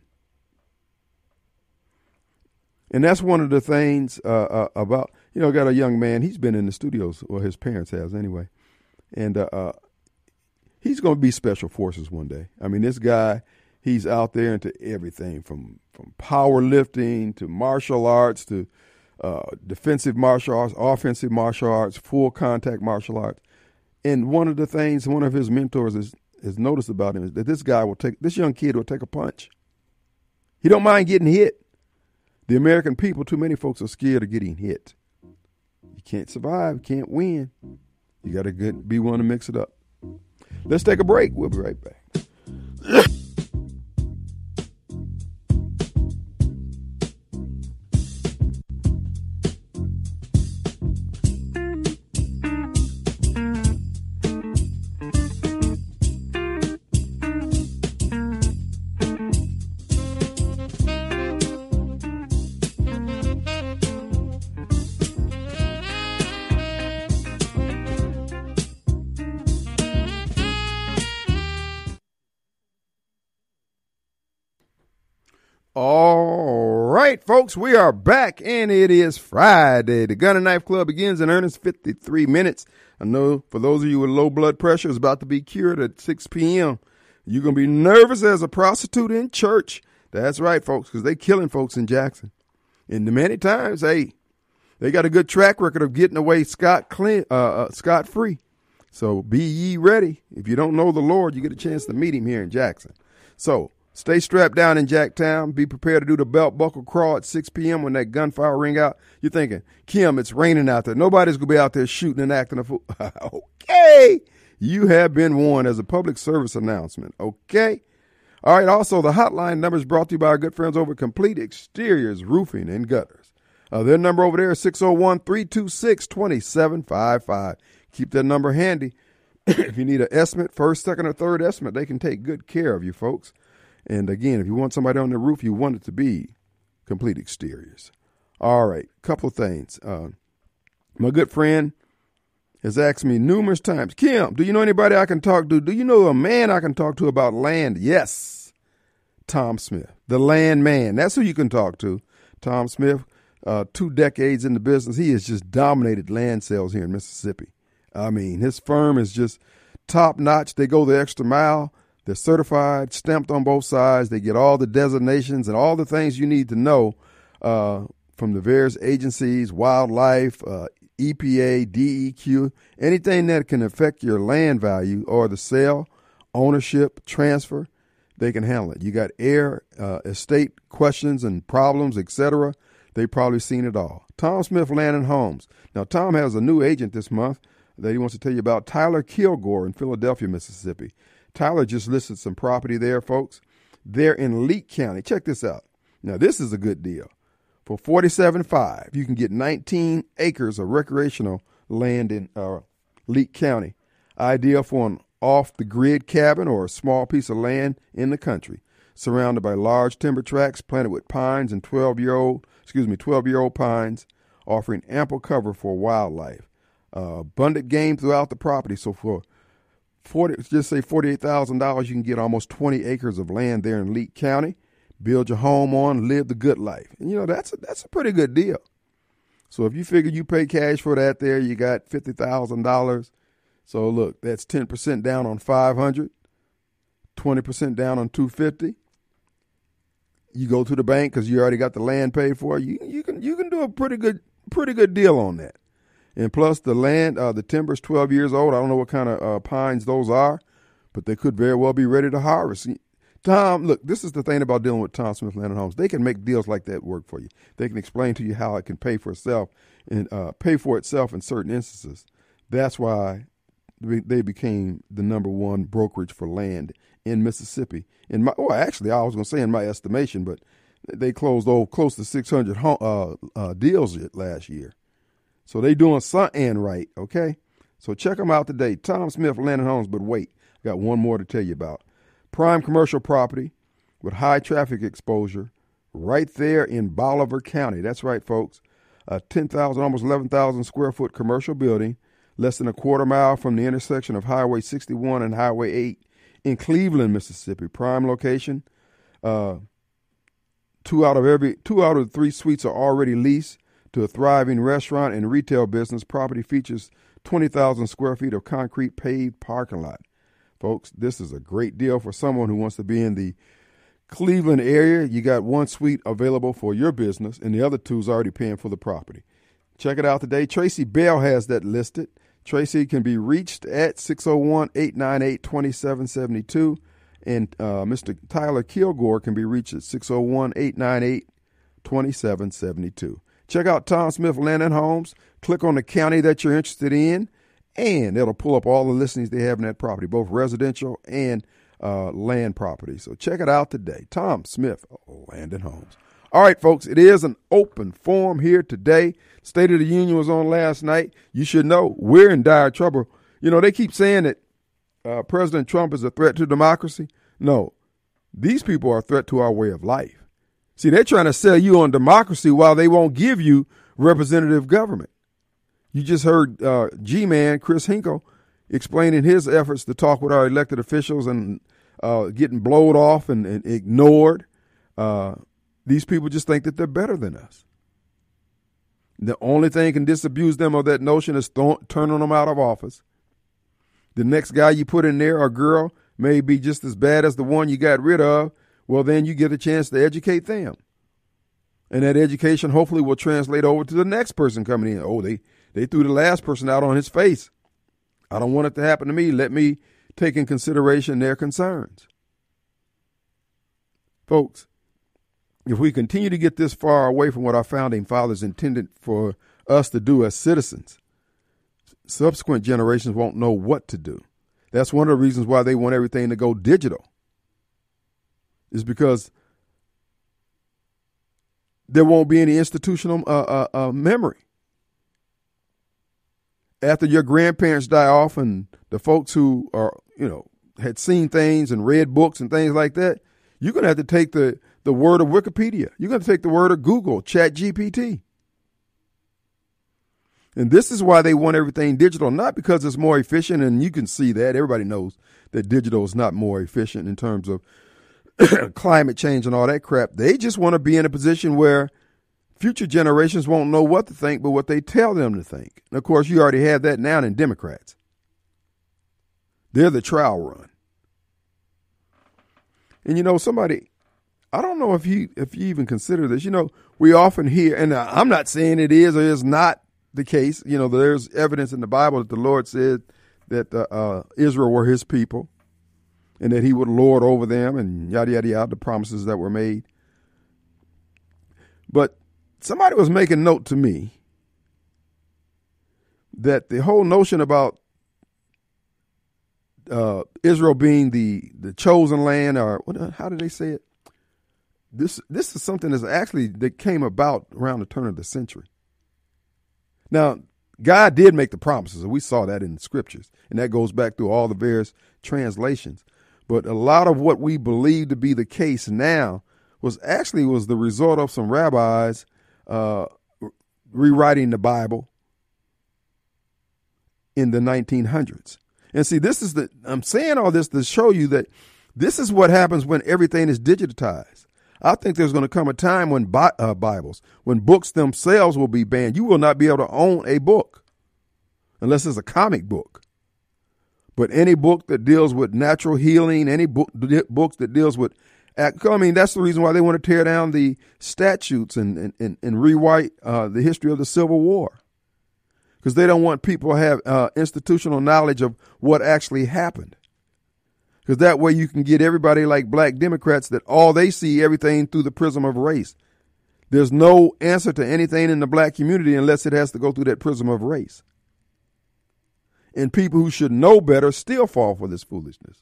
And that's one of the things uh, uh, about, you know, got a young man, he's been in the studios, or his parents has anyway. And uh, uh, he's going to be special forces one day. I mean, this guy, he's out there into everything from, from powerlifting to martial arts to uh, defensive martial arts, offensive martial arts, full contact martial arts. And one of the things one of his mentors has, has noticed about him is that this guy will take, this young kid will take a punch. He don't mind getting hit. The American people, too many folks are scared of getting hit. You can't survive, can't win. You got to be willing to mix it up. Let's take a break. We'll be right back. All right, folks, we are back, and it is Friday. The Gun and Knife Club begins in earnest, fifty-three minutes. I know for those of you with low blood pressure, it's about to be cured at six p.m. You're going to be nervous as a prostitute in church. That's right, folks, because they killing folks in Jackson. And many times, hey, they got a good track record of getting away scot clean, uh, uh, scot-free. So be ye ready. If you don't know the Lord, you get a chance to meet him here in Jackson. So stay strapped down in Jacktown. Be prepared to do the belt buckle crawl at six p.m. when that gunfire ring out. You're thinking, Kim, it's raining out there. Nobody's going to be out there shooting and acting a fool. Okay. You have been warned as a public service announcement. Okay. All right. Also, the hotline number is brought to you by our good friends over at Complete Exteriors, Roofing and Gutters. Uh, their number over there is six oh one, three two six, two seven five five. Keep that number handy. If you need an estimate, first, second, or third estimate, they can take good care of you, folks. And again, if you want somebody on the roof, you want it to be Complete Exteriors. All right, couple of things. Uh, my good friend has asked me numerous times, Kim, do you know anybody I can talk to? Do you know a man I can talk to about land? Yes, Tom Smith, the land man. That's who you can talk to. Tom Smith, uh, two decades in the business. He has just dominated land sales here in Mississippi. I mean, his firm is just top notch. They go the extra mile. They're certified, stamped on both sides. They get all the designations and all the things you need to know uh, from the various agencies, wildlife, uh, E P A, D E Q, anything that can affect your land value or the sale, ownership, transfer, they can handle it. You got heir, uh, estate questions and problems, et cetera. They've probably seen it all. Tom Smith Land and Homes. Now, Tom has a new agent this month that he wants to tell you about, Tyler Kilgore in Philadelphia, Mississippi. Tyler just listed some property there, folks. They're in Leake County. Check this out. Now, this is a good deal. For forty-seven five, you can get nineteen acres of recreational land in uh, Leake County. Ideal for an off-the-grid cabin or a small piece of land in the country, surrounded by large timber tracts planted with pines and twelve-year-old, excuse me, twelve-year-old pines, offering ample cover for wildlife. Uh, abundant game throughout the property. So for forty, just say forty-eight thousand dollars, you can get almost twenty acres of land there in Leake County. Build your home on, live the good life. And, you know, that's a, that's a pretty good deal. So if you figure you pay cash for that there, you got fifty thousand dollars. So, look, that's ten percent down on five hundred dollars, twenty percent down on two hundred fifty dollars. You go to the bank because you already got the land paid for. You you can you can do a pretty good pretty good deal on that. And plus the land, uh, the timber's twelve years old. I don't know what kind of uh, pines those are, but they could very well be ready to harvest. Tom, look, this is the thing about dealing with Tom Smith Land and Homes. They can make deals like that work for you. They can explain to you how it can pay for itself and uh, pay for itself in certain instances. That's why they became the number one brokerage for land in Mississippi. In my, well, actually, I was going to say in my estimation, but they closed oh, close to six hundred home, uh, uh, deals last year. So they doing something right, okay? So check them out today. Tom Smith Land and Homes, but wait, I got one more to tell you about. Prime commercial property with high traffic exposure right there in Bolivar County. That's right, folks. A ten thousand, almost eleven thousand square foot commercial building, less than a quarter mile from the intersection of Highway sixty-one and Highway eight in Cleveland, Mississippi. Prime location. Uh, two out of every two out of the three suites are already leased to a thriving restaurant and retail business. Property features twenty thousand square feet of concrete paved parking lot. Folks, this is a great deal for someone who wants to be in the Cleveland area. You got one suite available for your business, and the other two is already paying for the property. Check it out today. Tracy Bell has that listed. Tracy can be reached at six oh one, eight nine eight, two seven seven two, and uh, Mister Tyler Kilgore can be reached at six oh one, eight nine eight, two seven seven two. Check out Tom Smith Land and Homes. Click on the county that you're interested in, and it'll pull up all the listings they have in that property, both residential and uh, land property. So check it out today. Tom Smith Land and Homes. All right, folks, it is an open forum here today. State of the Union was on last night. You should know we're in dire trouble. You know, they keep saying that uh, President Trump is a threat to democracy. No, these people are a threat to our way of life. See, they're trying to sell you on democracy while they won't give you representative government. You just heard uh, G-Man, Chris Hinkle, explaining his efforts to talk with our elected officials and uh, getting blowed off and, and ignored. Uh, these people just think that they're better than us. The only thing can disabuse them of that notion is th- turning them out of office. The next guy you put in there or girl may be just as bad as the one you got rid of. Well, then you get a chance to educate them. And that education hopefully will translate over to the next person coming in. Oh, they, they threw the last person out on his face. I don't want it to happen to me. Let me take in consideration their concerns. Folks, if we continue to get this far away from what our founding fathers intended for us to do as citizens, subsequent generations won't know what to do. That's one of the reasons why they want everything to go digital. Is because there won't be any institutional uh, uh, uh, memory. After your grandparents die off and the folks who are, you know, had seen things and read books and things like that, you're going to have to take the, the word of Wikipedia. You're going to take the word of Google, Chat G P T. And this is why they want everything digital, not because it's more efficient, and you can see that. Everybody knows that digital is not more efficient in terms of climate change and all that crap. They just want to be in a position where future generations won't know what to think, but what they tell them to think. And of course, you already have that now in Democrats. They're the trial run. And you know, somebody, I don't know if you if you even consider this. You know, we often hear, and I'm not saying it is or is not the case. You know, there's evidence in the Bible that the Lord said that uh, uh, Israel were his people, and that he would lord over them, and yada, yada, yada, the promises that were made. But somebody was making note to me that the whole notion about uh, Israel being the, the chosen land, or what, how did they say it? This this is something that's actually that came about around the turn of the century. Now, God did make the promises, and we saw that in the scriptures, and that goes back through all the various translations. But a lot of what we believe to be the case now was actually was the result of some rabbis uh, rewriting the Bible in the nineteen hundreds. And see, this is the, I'm saying all this to show you that this is what happens when everything is digitized. I think there's going to come a time when bi- uh, Bibles, when books themselves will be banned. You will not be able to own a book unless it's a comic book. But any book that deals with natural healing, any book books that deals with, I mean, that's the reason why they want to tear down the statutes and and, and rewrite uh, the history of the Civil War, because they don't want people to have uh, institutional knowledge of what actually happened. Because that way you can get everybody like black Democrats that all they see everything through the prism of race. There's no answer to anything in the black community unless it has to go through that prism of race. And people who should know better still fall for this foolishness.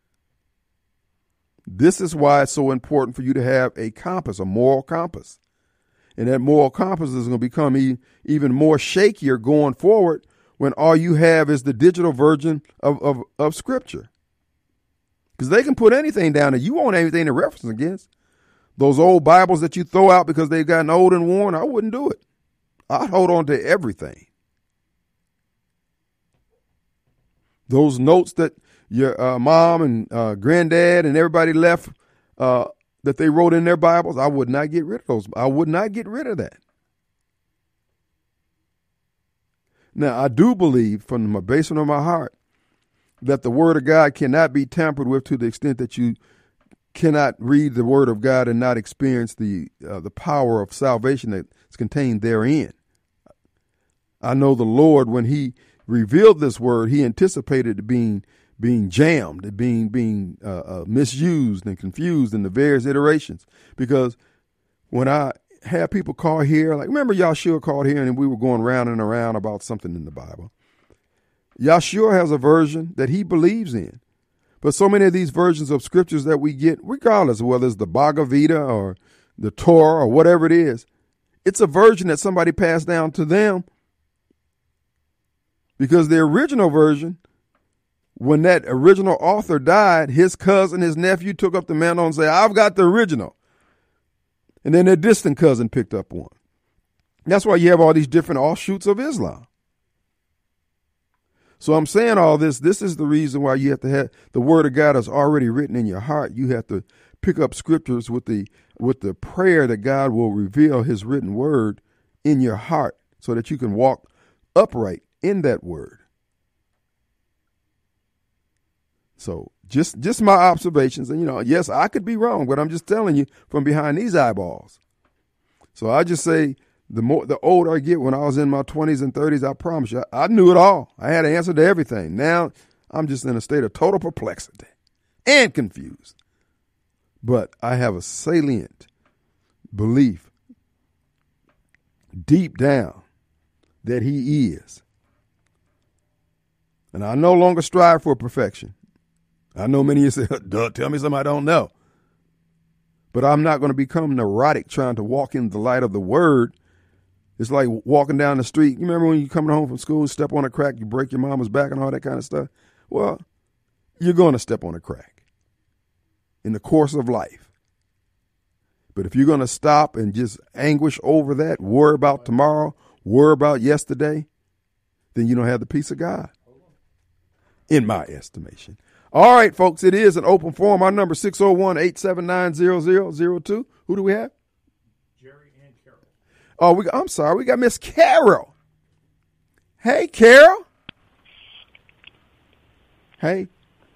This is why it's so important for you to have a compass, a moral compass. And that moral compass is going to become e- even more shakier going forward when all you have is the digital version of, of, of Scripture. Because they can put anything down and you won't have anything to reference against. Those old Bibles that you throw out because they've gotten old and worn, I wouldn't do it. I'd hold on to everything. Those notes that your uh, mom and uh, granddad and everybody left uh, that they wrote in their Bibles, I would not get rid of those. I would not get rid of that. Now, I do believe from the basement of my heart that the Word of God cannot be tampered with to the extent that you cannot read the Word of God and not experience the uh, the power of salvation that's contained therein. I know the Lord, when He revealed this Word, He anticipated it being being jammed, it being being uh, uh, misused and confused in the various iterations. Because when I have people call here, like remember Yahshua called here and we were going round and around about something in the Bible. Yahshua has a version that he believes in. But so many of these versions of scriptures that we get, regardless of whether it's the Bhagavad Gita or the Torah or whatever it is, it's a version that somebody passed down to them. Because the original version, when that original author died, his cousin, his nephew took up the mantle and said, I've got the original. And then their distant cousin picked up one. That's why you have all these different offshoots of Islam. So I'm saying all this, this is the reason why you have to have the Word of God is already written in your heart. You have to pick up scriptures with the with the prayer that God will reveal his written word in your heart so that you can walk upright in that word. So just just my observations. And, you know, yes, I could be wrong, but I'm just telling you from behind these eyeballs. So I just say, The more, the older I get, when I was in my twenties and thirties, I promise you, I, I knew it all. I had an answer to everything. Now I'm just in a state of total perplexity and confused. But I have a salient belief deep down that he is. And I no longer strive for perfection. I know many of you say, duh, tell me something I don't know. But I'm not going to become neurotic trying to walk in the light of the word. It's like walking down the street. You remember when you're coming home from school, step on a crack, you break your mama's back and all that kind of stuff? Well, you're going to step on a crack in the course of life. But if you're going to stop and just anguish over that, worry about tomorrow, worry about yesterday, then you don't have the peace of God, in my estimation. All right, folks, it is an open forum. Our number is six oh one, eight seven nine, zero zero zero two. Who do we have? Oh, we got, I'm sorry. We got Miss Carol. Hey, Carol. Hey.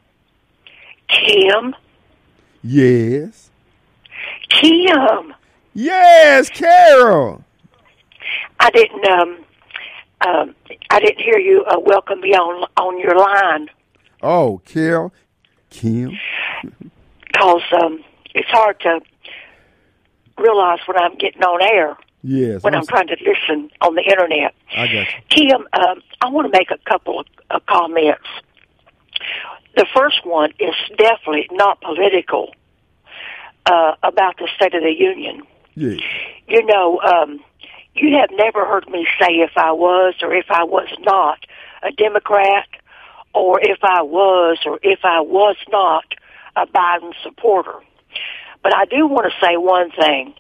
Kim. Yes. Kim. Yes, Carol. I didn't. Um. Um. I didn't hear you uh, welcome me on on your line. Oh, Carol. Kim. Because um, it's hard to realize when I'm getting on air. Yes. When I'm, I'm trying to listen on the internet. I got you. Kim, um, I want to make a couple of uh, comments. The first one is definitely not political, uh, about the State of the Union. Yeah. You know, um, you have never heard me say if I was or if I was not a Democrat, or if I was or if I was not a Biden supporter. But I do want to say one thing.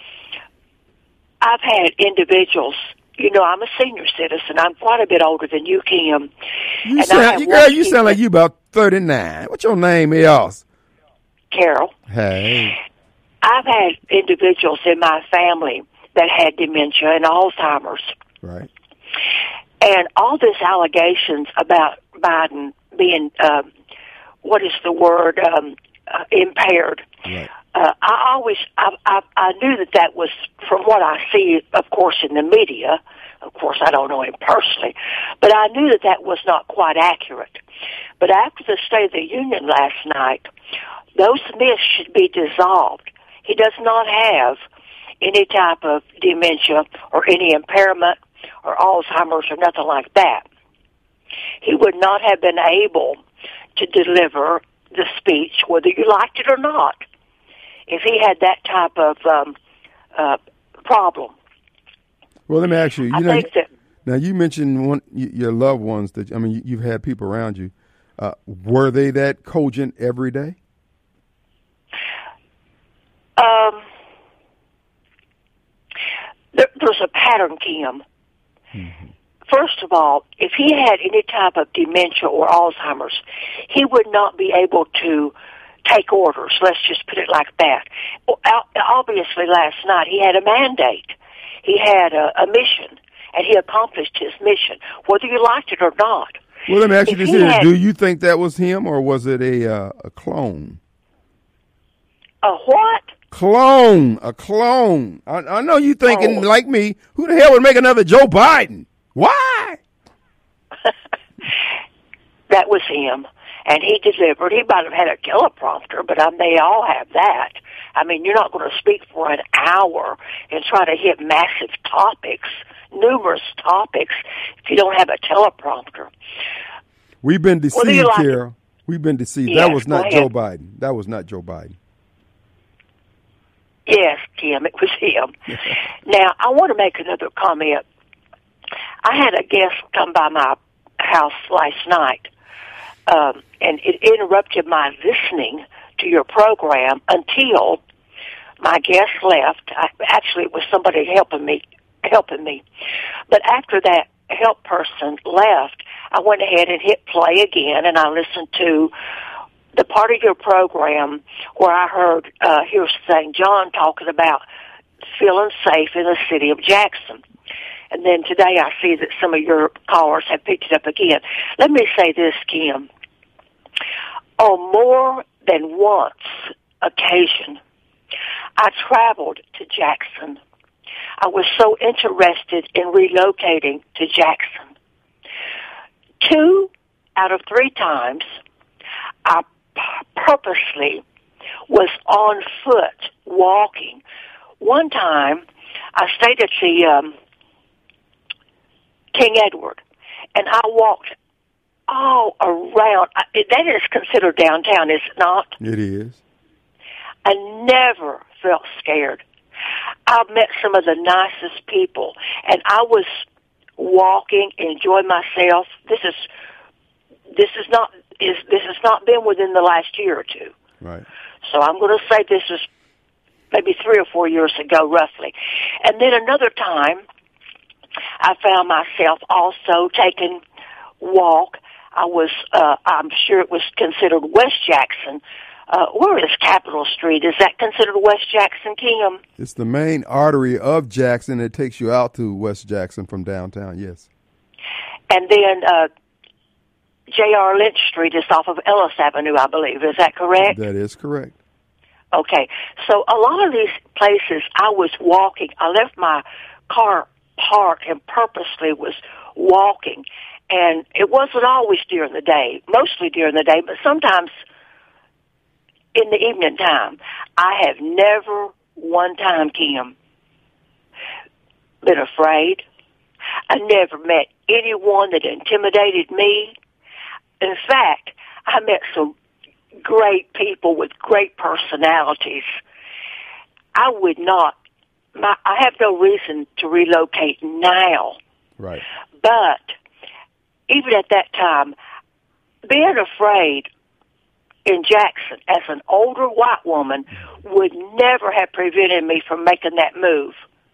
I've had individuals, you know, I'm a senior citizen. I'm quite a bit older than you, Kim. You sound, girl, you sound like you about thirty-nine. What's your name is? Carol. Hey. I've had individuals in my family that had dementia and Alzheimer's. Right. And all these allegations about Biden being, uh, what is the word, um, uh, impaired. Right. Uh, I always, I, I, I knew that that was, from what I see, of course, in the media, Of course, I don't know him personally, but I knew that that was not quite accurate. But after the State of the Union last night, those myths should be dissolved. He does not have any type of dementia or any impairment or Alzheimer's or nothing like that. He would not have been able to deliver the speech, whether you liked it or not, if he had that type of um, uh, problem. Well, let me ask you. you I know, think that, now, you mentioned one, your loved ones that, I mean, you, you've had people around you. Uh, were they that cogent every day? Um, there, there's a pattern, Kim. Mm-hmm. First of all, if he had any type of dementia or Alzheimer's, he would not be able to take orders. Let's just put it like that. Obviously, last night he had a mandate. He had a, a mission, and he accomplished his mission, whether you liked it or not. Well, let me ask you if this: had, Do you think that was him, or was it a uh, a clone? A what? Clone, a clone. I, I know you thinking oh. like me. Who the hell would make another Joe Biden? Why? That was him, and he delivered. He might have had a teleprompter, but um, they all have that. I mean, you're not going to speak for an hour and try to hit massive topics, numerous topics, if you don't have a teleprompter. We've been deceived, like Carol. We've been deceived. Yes, that was not ahead. Joe Biden. That was not Joe Biden. Yes, Kim, it was him. Now, I want to make another comment. I had a guest come by my house last night, um, and it interrupted my listening to your program until my guest left. I, actually, it was somebody helping me, helping me. But after that help person left, I went ahead and hit play again, and I listened to the part of your program where I heard uh, here's Saint John talking about feeling safe in the city of Jackson. And then today I see that some of your callers have picked it up again. Let me say this, Kim. On more than once occasion, I traveled to Jackson. I was so interested in relocating to Jackson. Two out of three times, I purposely was on foot walking. One time, I stayed at the um, King Edward, and I walked all around. That is considered downtown, is it not? It is. I never felt scared. I met some of the nicest people, and I was walking, enjoying myself. This is this is not is this has not been within the last year or two. Right. So I'm going to say this is maybe three or four years ago, roughly. And then another time, I found myself also taking walk. I was, uh, I'm sure it was considered West Jackson. Uh, where is Capitol Street? Is that considered West Jackson, Kim? It's the main artery of Jackson. It takes you out to West Jackson from downtown, yes. And then uh, J R. Lynch Street is off of Ellis Avenue, I believe. Is that correct? That is correct. Okay. So a lot of these places I was walking. I left my car parked and purposely was walking. And it wasn't always during the day, mostly during the day, but sometimes in the evening time. I have never one time, Kim, been afraid. I never met anyone that intimidated me. In fact, I met some great people with great personalities. I would not, my, I have no reason to relocate now. Right. But even at that time, being afraid in Jackson as an older white woman would never have prevented me from making that move.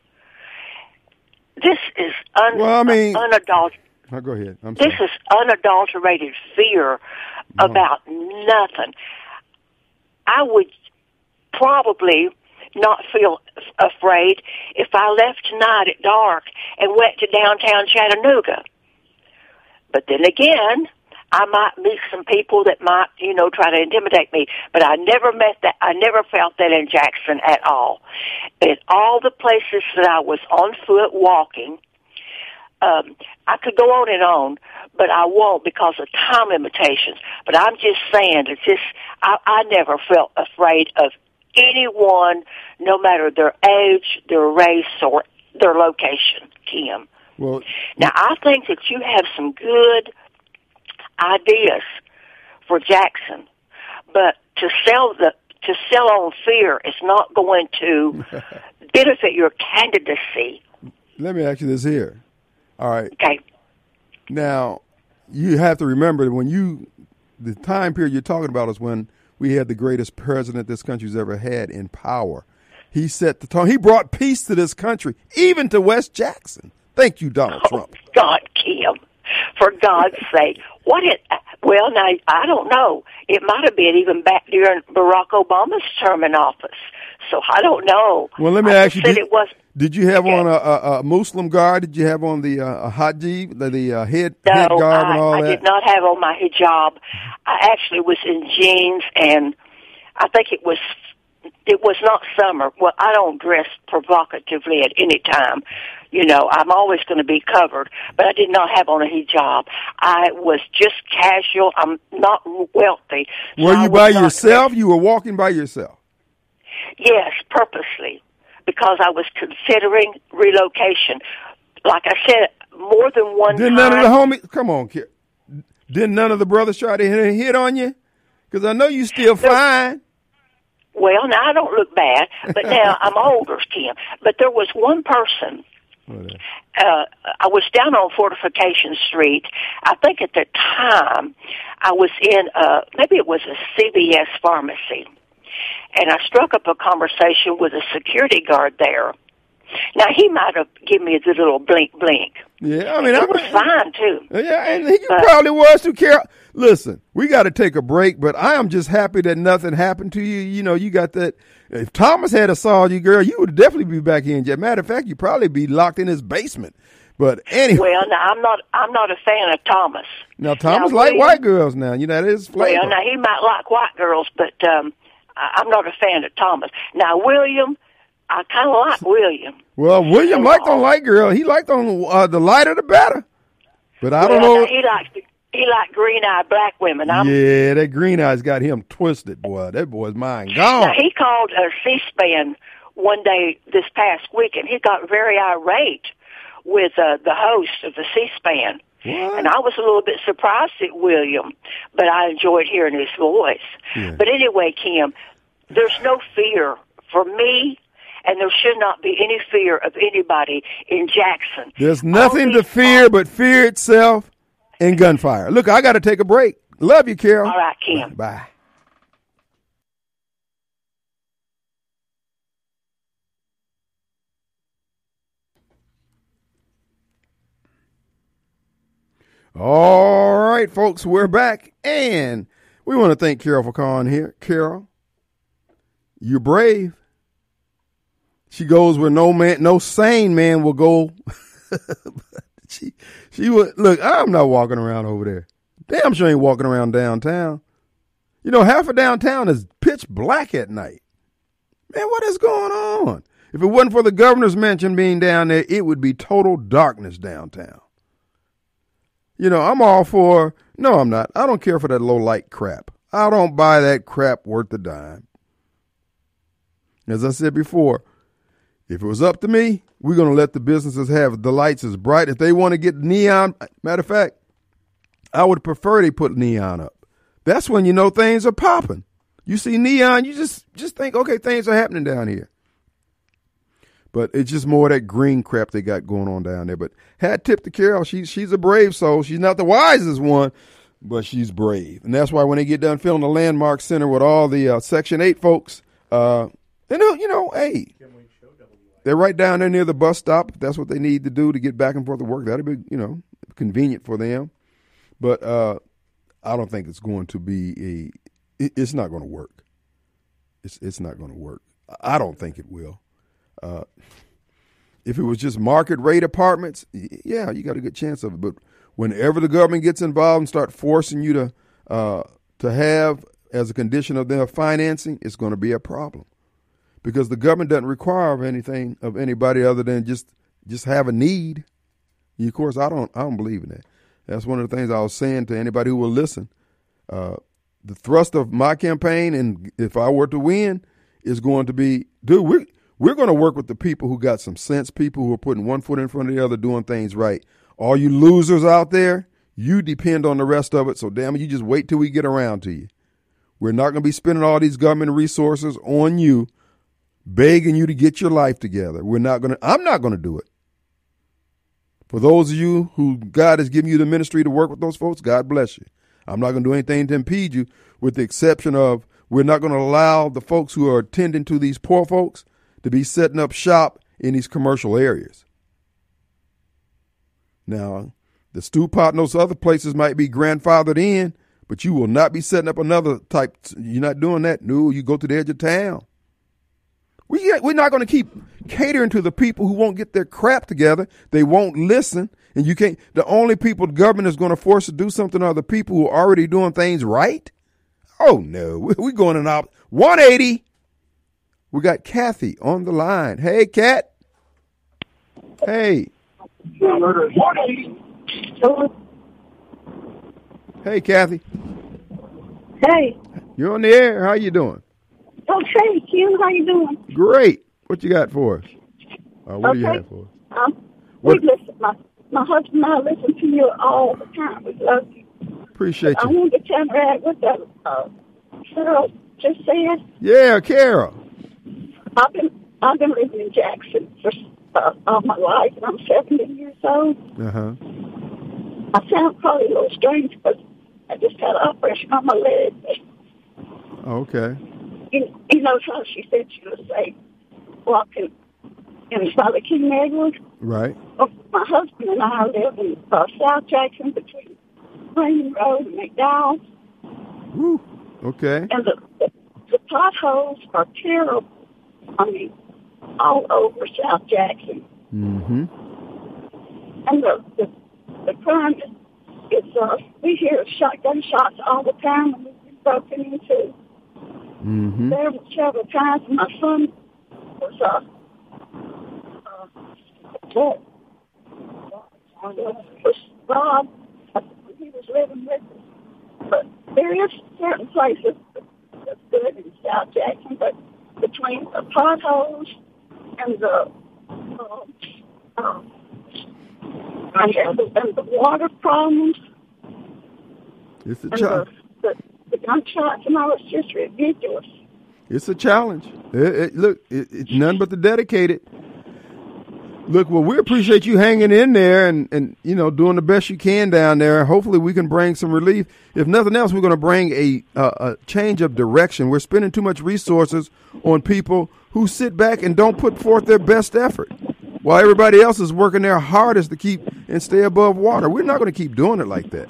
This is un- well, I mean, unadulterated. Oh, go ahead. I'm this sorry. is unadulterated fear no. about nothing. I would probably not feel afraid if I left tonight at dark and went to downtown Chattanooga. But then again, I might meet some people that might, you know, try to intimidate me. But I never met that. I never felt that in Jackson at all. In all the places that I was on foot walking, um, I could go on and on, but I won't because of time limitations. But I'm just saying that this, I, I never felt afraid of anyone, no matter their age, their race, or their location, Kim. Well, now, I think that you have some good ideas for Jackson, but to sell the to sell on fear is not going to benefit your candidacy. Let me ask you this here. All right. Okay. Now, you have to remember that when you, the time period you're talking about is when we had the greatest president this country's ever had in power. He set the tone. He brought peace to this country, even to West Jackson. Thank you, Donald oh, Trump. God, Kim, for God's sake. What it, well, now, I don't know. It might have been even back during Barack Obama's term in office. So I don't know. Well, let me I ask you, did, it was, did you have okay. on a, a, a Muslim guard? Did you have on the uh, hijab, the, the uh, head, no, head garb I, and all I that? I did not have on my hijab. I actually was in jeans, and I think it was it was not summer. Well, I don't dress provocatively at any time. You know, I'm always going to be covered, but I did not have on a hijab. I was just casual. I'm not wealthy. So were I you was by not yourself? dressed. You were walking by yourself? Yes, purposely, because I was considering relocation. Like I said, more than one Didn't time. none of the homies, come on, kid. Didn't none of the brothers try to hit, hit on you? Because I know you still fine. Well, now I don't look bad, but now I'm older, Kim. But there was one person. Uh, I was down on Fortification Street. I think at the time I was in, uh, maybe it was a C V S pharmacy. And I struck up a conversation with a security guard there. Now, he might have given me the little blink, blink. Yeah, I mean, it I was fine, too. Yeah, and he but, probably was too, Carol. Listen, we got to take a break, but I am just happy that nothing happened to you. You know, you got that. If Thomas had assaulted you, girl, you would definitely be back in jail. Matter of fact, you'd probably be locked in his basement. But anyway. Well, now, I'm not I'm not a fan of Thomas. Now, Thomas now, like William, white girls now. You know, that is flavor. Well, now, he might like white girls, but um, I, I'm not a fan of Thomas. Now, William, I kind of like William. Well, William so, liked on light girl. He liked on uh, the lighter the better. But I well, don't know. Now, he likes he liked green-eyed black women. I'm, yeah, that green eyes got him twisted, boy. That boy's mind gone. Now, he called a C-SPAN one day this past week, and he got very irate with uh, the host of the C-SPAN. What? And I was a little bit surprised at William, but I enjoyed hearing his voice. Yeah. But anyway, Kim, there's no fear for me, and there should not be any fear of anybody in Jackson. There's nothing to fear but fear itself and gunfire. Look, I got to take a break. Love you, Carol. All right, Kim. Bye. All right, folks, we're back, and we want to thank Carol for calling here. Carol, you're brave. She goes where no man, no sane man will go. she, she would look. I'm not walking around over there. Damn sure ain't walking around downtown. You know, half of downtown is pitch black at night. Man, what is going on? If it wasn't for the governor's mansion being down there, it would be total darkness downtown. You know, I'm all for, no, I'm not. I don't care for that low light crap. I don't buy that crap worth a dime. As I said before, if it was up to me, we're going to let the businesses have the lights as bright. If they want to get neon, matter of fact, I would prefer they put neon up. That's when you know things are popping. You see neon, you just, just think, okay, things are happening down here. But it's just more of that green crap they got going on down there. But hat tip to Carol. She, she's a brave soul. She's not the wisest one, but she's brave. And that's why when they get done filling the Landmark Center with all the uh, Section eight folks, uh, they know, you know, hey, they're right down there near the bus stop. If that's what they need to do to get back and forth to work, that'd be, you know, convenient for them. But uh, I don't think it's going to be a, it, it's not going to work. It's, it's not going to work. I don't think it will. Uh, if it was just market rate apartments, yeah, you got a good chance of it. But whenever the government gets involved and start forcing you to uh, to have as a condition of their financing, it's going to be a problem because the government doesn't require anything of anybody other than just just have a need. Of course, I don't I don't believe in that. That's one of the things I was saying to anybody who will listen. Uh, the thrust of my campaign, and if I were to win, is going to be, dude, we're, we're going to work with the people who got some sense, people who are putting one foot in front of the other, doing things right. All you losers out there, you depend on the rest of it, so damn it, you just wait till we get around to you. We're not going to be spending all these government resources on you, begging you to get your life together. We're not going to, I'm not going to do it. For those of you who God has given you the ministry to work with those folks, God bless you. I'm not going to do anything to impede you, with the exception of we're not going to allow the folks who are attending to these poor folks to be setting up shop in these commercial areas. Now, the stew pot and those other places might be grandfathered in, but you will not be setting up another type. You're not doing that. No, you go to the edge of town. We, we're not going to keep catering to the people who won't get their crap together. They won't listen. And you can't, the only people the government is going to force to do something are the people who are already doing things right. Oh no, we're going in op one eighty. We got Kathy on the line. Hey, Kat. Hey. Hey, Kathy. Hey. You're on the air. How you doing? Okay, Kim, how you doing? Great. What you got for us? Uh, what okay. do you have for us? Um, what? we listen, my, my husband and I listen to you all the time. We love you. Appreciate but you. I wanted to tell you what the uh, Carol just said. Yeah, Carol. I've been I've been living in Jackson for uh, all my life, and I'm seventy years old. Uh huh. I sound probably a little strange, but I just had an operation on my leg. Okay. You, you know how she said she was safe walking in Father King Edward? Right. Well, my husband and I live in uh, South Jackson between Raymond Road and McDowell. Woo. Okay. And the, the, the potholes are terrible. I mean, all over South Jackson. Mm-hmm. And the, the, the crime is, is uh, we hear shotgun shots all the time, and we've been broken into. Mm-hmm. There were several times when my son was uh, uh, dead. was robbed when he was living with us. But there is certain places that's good in South Jackson, but between the potholes and the um, um, and, the, and the water problems, it's a and challenge. The, the, the gunshots and all, it's just ridiculous. It's a challenge. It, it, look, it, it's none but the dedicated. Look, well, we appreciate you hanging in there and, and, you know, doing the best you can down there. Hopefully we can bring some relief. If nothing else, we're going to bring a, uh, a change of direction. We're spending too much resources on people who sit back and don't put forth their best effort while everybody else is working their hardest to keep and stay above water. We're not going to keep doing it like that.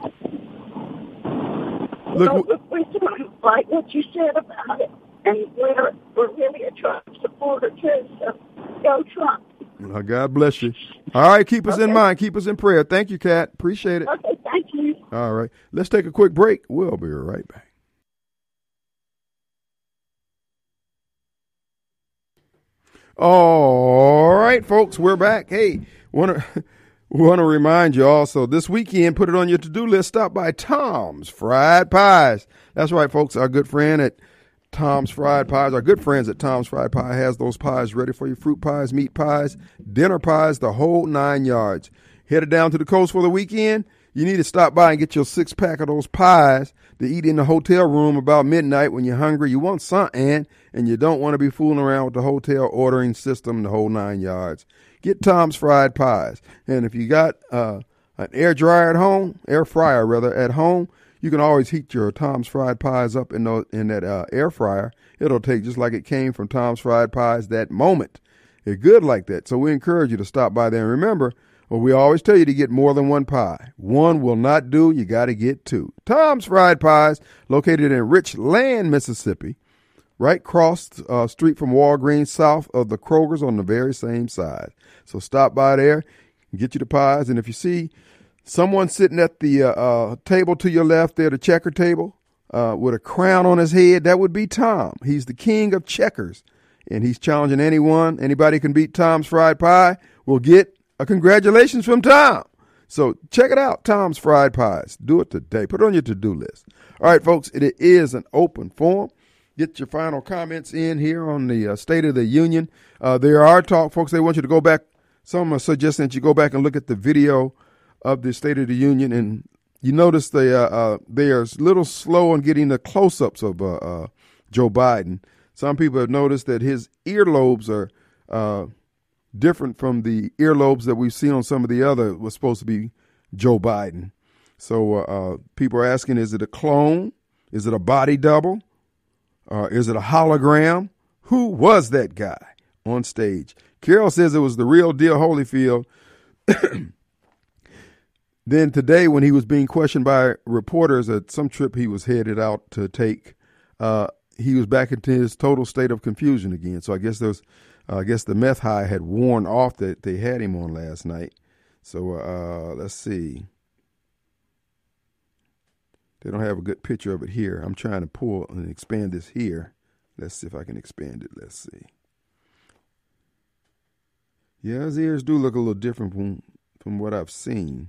Look, so we're doing like what you said about it, and we're, we're really a Trump supporter, too, so go Trump. Oh, God bless you. All right, keep us okay. in mind. Keep us in prayer. Thank you, Kat. Appreciate it. Okay, thank you. All right. Let's take a quick break. We'll be right back. All right, folks, we're back. Hey, want to want to remind you also this weekend, put it on your to-do list, stop by Tom's Fried Pies. That's right, folks. Our good friend at Tom's Fried Pies, our good friends at Tom's Fried Pie has those pies ready for you. Fruit pies, meat pies, dinner pies, the whole nine yards. Headed down to the coast for the weekend, you need to stop by and get your six pack of those pies to eat in the hotel room about midnight when you're hungry. You want something, and you don't want to be fooling around with the hotel ordering system, the whole nine yards. Get Tom's Fried Pies. And if you got uh, an air dryer at home, air fryer rather, at home, you can always heat your Tom's Fried Pies up in, the, in that uh, air fryer. It'll take just like it came from Tom's Fried Pies that moment. They're good like that. So we encourage you to stop by there. And remember, well, we always tell you to get more than one pie. One will not do. You got to get two. Tom's Fried Pies, located in Richland, Mississippi, right across uh, street from Walgreens, south of the Kroger's on the very same side. So stop by there and get you the pies. And if you see someone sitting at the uh, uh, table to your left there, the checker table, uh, with a crown on his head, that would be Tom. He's the king of checkers, and he's challenging anyone. Anybody can beat Tom's Fried Pie will get a congratulations from Tom. So check it out, Tom's Fried Pies. Do it today. Put it on your to-do list. All right, folks, it is an open forum. Get your final comments in here on the uh, State of the Union. Uh, there are talk, folks, they want you to go back. Some are suggesting that you go back and look at the video of the State of the Union, and you notice they, uh, uh, they are a little slow on getting the close-ups of uh, uh, Joe Biden. Some people have noticed that his earlobes are uh, different from the earlobes that we've seen on some of the other, was supposed to be Joe Biden. So uh, uh, people are asking, is it a clone? Is it a body double? Uh, is it a hologram? Who was that guy on stage? Carol says it was the real deal Holyfield. Then today, when he was being questioned by reporters at some trip he was headed out to take, uh, he was back into his total state of confusion again. So I guess there was, uh, I guess the meth high had worn off that they had him on last night. So uh, let's see. They don't have a good picture of it here. I'm trying to pull and expand this here. Let's see if I can expand it. Let's see. Yeah, his ears do look a little different from, from what I've seen.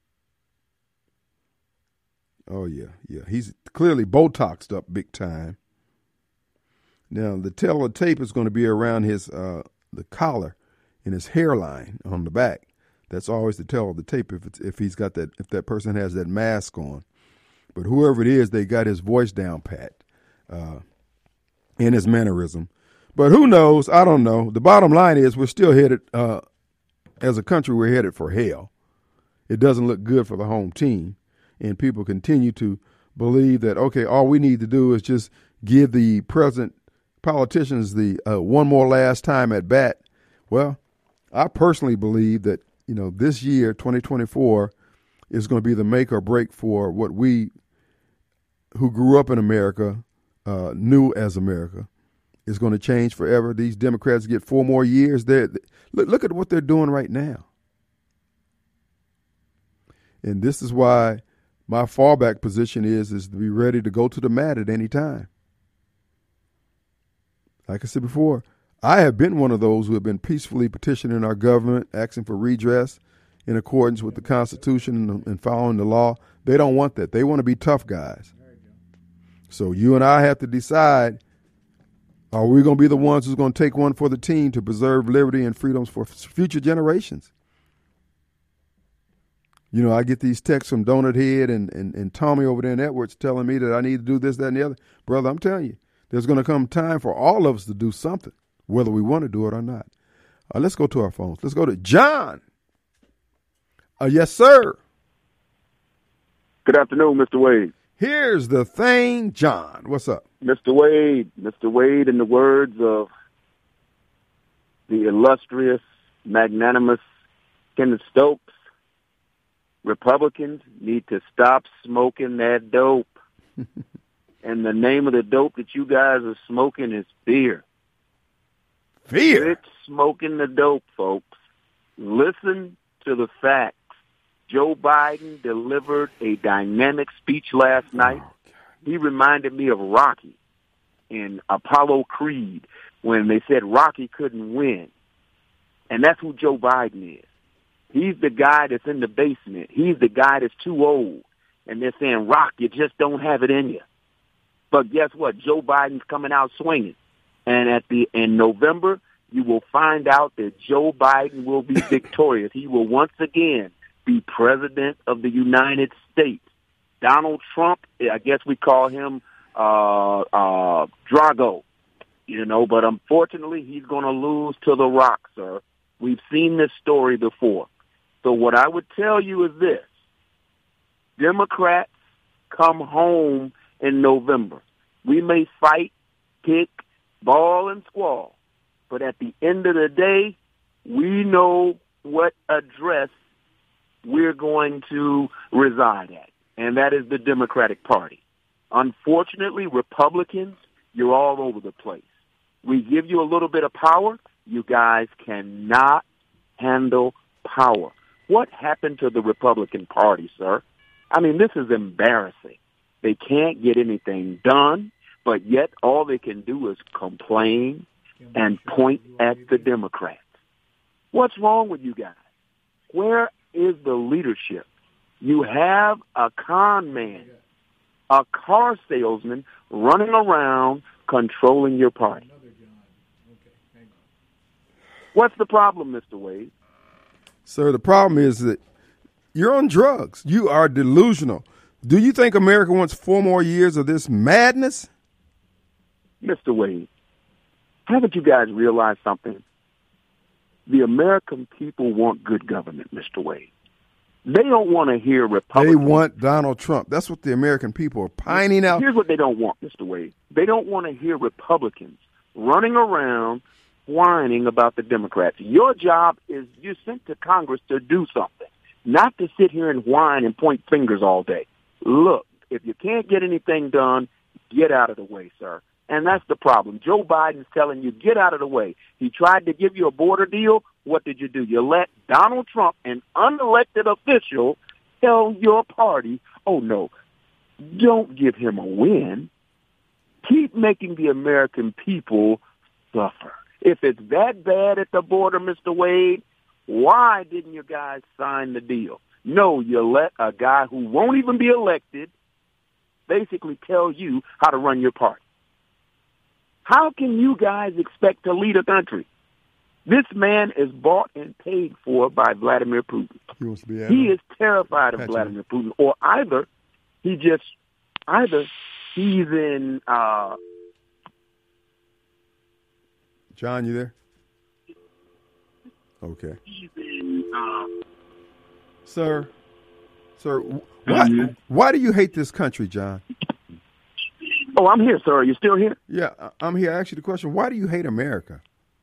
Oh, yeah, yeah. He's clearly Botoxed up big time. Now, the tail of the tape is going to be around his uh, the collar and his hairline on the back. That's always the tail of the tape if it's, if he's got that, if that person has that mask on. But whoever it is, they got his voice down pat uh, and his mannerism. But who knows? I don't know. The bottom line is we're still headed, uh, as a country, we're headed for hell. It doesn't look good for the home team. And people continue to believe that, okay, all we need to do is just give the present politicians the uh, one more last time at bat. Well, I personally believe that, you know, this year, twenty twenty-four, is going to be the make or break for what we who grew up in America uh, knew as America. Is going to change forever. These Democrats get four more years. They look, look at what they're doing right now. And this is why my fallback position is, is to be ready to go to the mat at any time. Like I said before, I have been one of those who have been peacefully petitioning our government, asking for redress in accordance with the Constitution and, and following the law. They don't want that. They want to be tough guys. So you and I have to decide, are we going to be the ones who's going to take one for the team to preserve liberty and freedoms for future generations? You know, I get these texts from Donut Head and, and, and Tommy over there in Edwards telling me that I need to do this, that, and the other. Brother, I'm telling you, there's going to come time for all of us to do something, whether we want to do it or not. Uh, let's go to our phones. Let's go to John. Uh, yes, sir. Good afternoon, Mister Wade. Here's the thing, John. What's up? Mister Wade, Mister Wade, in the words of the illustrious, magnanimous Kenneth Stokes, Republicans need to stop smoking that dope. And the name of the dope that you guys are smoking is fear. Fear? Quit smoking the dope, folks. Listen to the facts. Joe Biden delivered a dynamic speech last night. He reminded me of Rocky in Apollo Creed when they said Rocky couldn't win. And that's who Joe Biden is. He's the guy that's in the basement. He's the guy that's too old. And they're saying, Rock, you just don't have it in you. But guess what? Joe Biden's coming out swinging. And at the in November, you will find out that Joe Biden will be victorious. He will once again be president of the United States. Donald Trump, I guess we call him uh, uh, Drago, you know, but unfortunately he's going to lose to The Rock, sir. We've seen this story before. So what I would tell you is this. Democrats come home in November. We may fight, kick, ball, and squall, but at the end of the day, we know what address we're going to reside at, and that is the Democratic Party. Unfortunately, Republicans, you're all over the place. We give you a little bit of power, you guys cannot handle power. What happened to the Republican Party, sir? I mean, this is embarrassing. They can't get anything done, but yet all they can do is complain and point at the Democrats. What's wrong with you guys? Where is the leadership. You have a con man, a car salesman running around controlling your party. What's the problem, Mister Wade? Sir, the problem is that you're on drugs. You are delusional. Do you think America wants four more years of this madness? Mister Wade, haven't you guys realized something? The American people want good government, Mister Wade. They don't want to hear Republicans. They want Donald Trump. That's what the American people are pining out. Here's what they don't want, Mister Wade. They don't want to hear Republicans running around whining about the Democrats. Your job is you're sent to Congress to do something, not to sit here and whine and point fingers all day. Look, if you can't get anything done, get out of the way, sir. And that's the problem. Joe Biden's telling you, get out of the way. He tried to give you a border deal. What did you do? You let Donald Trump, an unelected official, tell your party, oh, no, don't give him a win. Keep making the American people suffer. If it's that bad at the border, Mister Wade, why didn't you guys sign the deal? No, you let a guy who won't even be elected basically tell you how to run your party. How can you guys expect to lead a country? This man is bought and paid for by Vladimir Putin. He wants to be he is terrified of Catch Vladimir him. Putin, or either he just, either he's in, uh, John, you there? Okay. he's in, uh, Sir, sir, why, why do you hate this country, John? oh, I'm here, sir. Are you still here? Yeah, I- I'm here. I ask you the question, why do you hate America?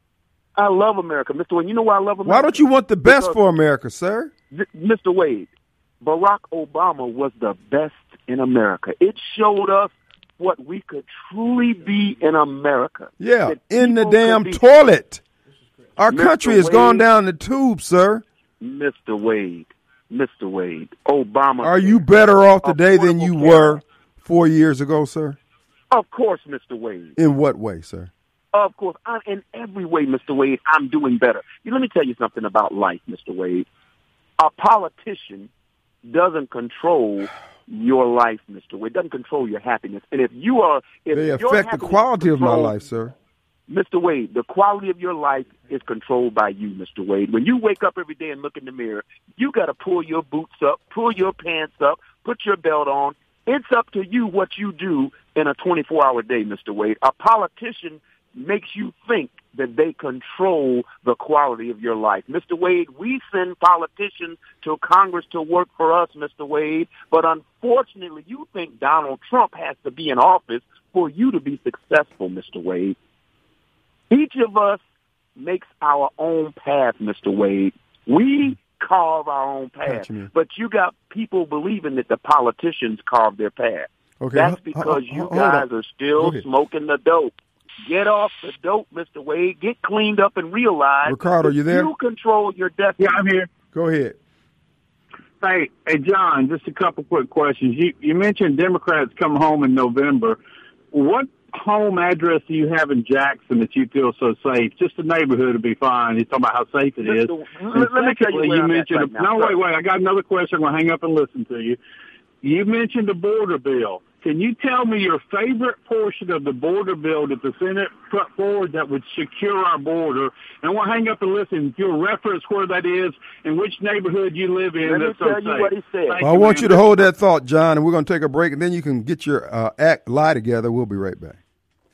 I love America, Mister Wade. You know why I love America? Why don't you want the best Because- for America, sir? Th- Mister Wade, Barack Obama was the best in America. It showed us what we could truly be in America. Yeah, That in the people damn could be- toilet. Our Mister country has gone Wade. down the tube, sir. Mister Wade, Mister Wade, Obama. Are you better off today than you Affordable were care. four years ago, sir? Of course, Mister Wade. In what way, sir? Of course. I, in every way, Mister Wade, I'm doing better. You, let me tell you something about life, Mister Wade. A politician doesn't control your life, Mister Wade. Doesn't control your happiness. And if you are, if They your affect the happiness quality is of my controlled- life, sir. Mister Wade, the quality of your life is controlled by you, Mister Wade. When you wake up every day and look in the mirror, you got to pull your boots up, pull your pants up, put your belt on. It's up to you what you do in a twenty-four hour day, Mister Wade. A politician makes you think that they control the quality of your life. Mister Wade, we send politicians to Congress to work for us, Mister Wade, but unfortunately you think Donald Trump has to be in office for you to be successful, Mister Wade. Each of us makes our own path, Mister Wade. We carve our own path, Catch me. but you got people believing that the politicians carve their path. Okay, That's ho- because ho- you hold guys up. are Go still ahead. smoking the dope. Get off the dope, Mister Wade. Get cleaned up and realize Ricardo, that you there? you control your destiny. Yeah, I'm here. Go ahead. Hey, hey, John, just a couple quick questions. You you mentioned Democrats come home in November. What home address do you have in Jackson that you feel so safe? Just the neighborhood would be fine. You're talking about how safe it is. Mister And Let, let me tell you secondly, where I'm at mentioned right now. no, sir. wait, wait. I got another question. I'm going to hang up and listen to you. You mentioned the border bill. Can you tell me your favorite portion of the border bill that the Senate put forward that would secure our border? And I want to hang up and listen. If you'll reference where that is and which neighborhood you live in, Let me that's so tell you safe. what he said. Thank Well, I want man. you to hold that thought, John, and we're going to take a break, and then you can get your uh, act lie together. We'll be right back.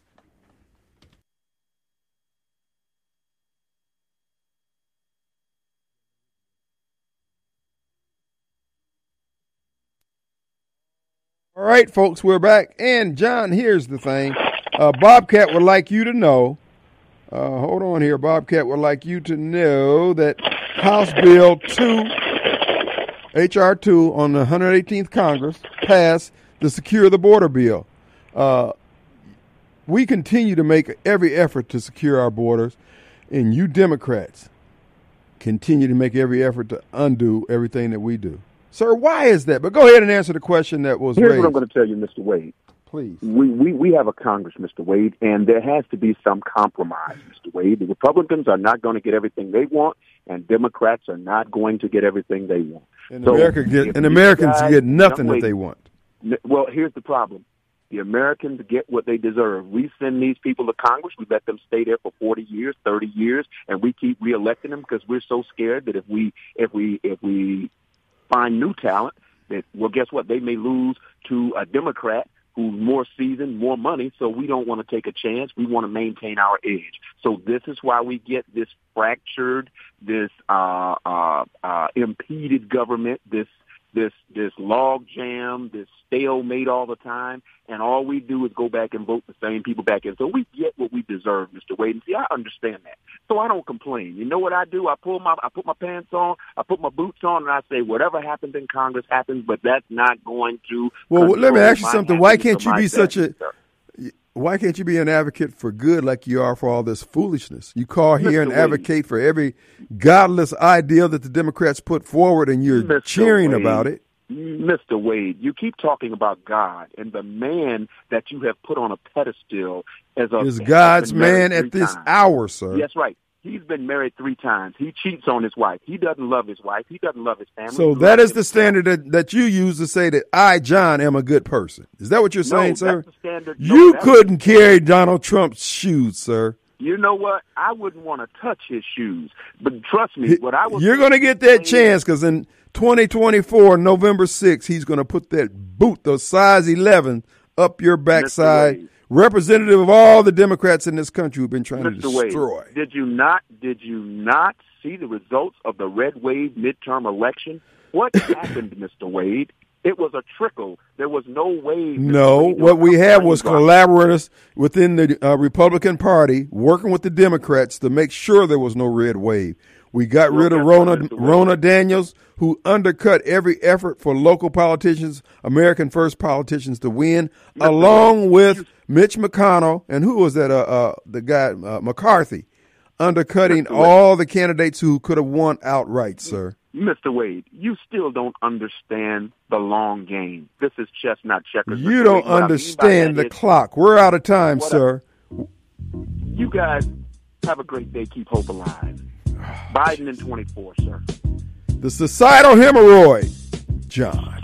All right, folks, we're back. And, John, here's the thing. Uh, Bobcat would like you to know, uh, hold on here, Bobcat would like you to know that House Bill two, H R two on the one hundred eighteenth Congress passed the Secure the Border bill. Uh, we continue to make every effort to secure our borders, and you Democrats continue to make every effort to undo everything that we do. Sir, why is that? But go ahead and answer the question that was Here's raised. what I'm going to tell you, Mister Wade. Please. We, we, we have a Congress, Mister Wade, and there has to be some compromise, Mister Wade. The Republicans are not going to get everything they want, and Democrats are not going to get everything they want. And, so America get, and Americans guys, get nothing no, that they want. Well, here's the problem. The Americans get what they deserve. We send these people to Congress. We let them stay there for forty years, thirty years, and we keep reelecting them because we're so scared that if we if we if we find new talent, that well, guess what? They may lose to a Democrat who's more seasoned, more money. So we don't want to take a chance. We want to maintain our edge. So this is why we get this fractured, this uh, uh, uh, impeded government, this this this log jam, this stalemate all the time, and all we do is go back and vote the same people back in. So we get what we deserve, Mister Wade. And see, I understand that. So I don't complain. You know what I do? I pull my, I put my pants on, I put my boots on, and I say, whatever happens in Congress happens, but that's not going to. Well, let me ask you something. Why can't you be such a? Sir. Why can't you be an advocate for good like you are for all this foolishness? You call here Mister and Wade. advocate for every godless idea that the Democrats put forward, and you're Mister cheering Wade. about it. Mister Wade, you keep talking about God and the man that you have put on a pedestal as a Is God's man at three this times. hour, sir. Yes, right. He's been married three times. He cheats on his wife. He doesn't love his wife. He doesn't love his family. So He that loves is the himself. standard that, that you use to say that I, John, am a good person. Is that what you're No, saying, that's sir? the standard. No, You that's- couldn't carry Donald Trump's shoes, sir. You know what? I wouldn't want to touch his shoes. But trust me, what I was You're going to get that chance because in twenty twenty-four, November sixth, he's going to put that boot, the size eleven, up your backside. Wade. Representative of all the Democrats in this country who've been trying Mister to destroy. Wade, did you not? Did you not see the results of the red wave midterm election? What happened, Mister Wade? It was a trickle. There was no wave. Mister No, Wade. There what we no had was raindrop. collaborators within the uh, Republican Party working with the Democrats to make sure there was no red wave. We got Well, rid of guess Rona, what, Mister Wade? Rona Daniels, who undercut every effort for local politicians, American First politicians to win, Mister along Wade, with you- Mitch McConnell, and who was that, uh, uh, the guy, uh, McCarthy, undercutting Mister Wade. all the candidates who could have won outright, sir. Mister Wade, you still don't understand the long game. This is chess, not checkers. You Mister don't Wade, what I mean by understand that the is, clock. We're out of time, What I- sir. You guys have a great day. Keep hope alive. Biden in twenty-four, sir. The societal hemorrhoid, John.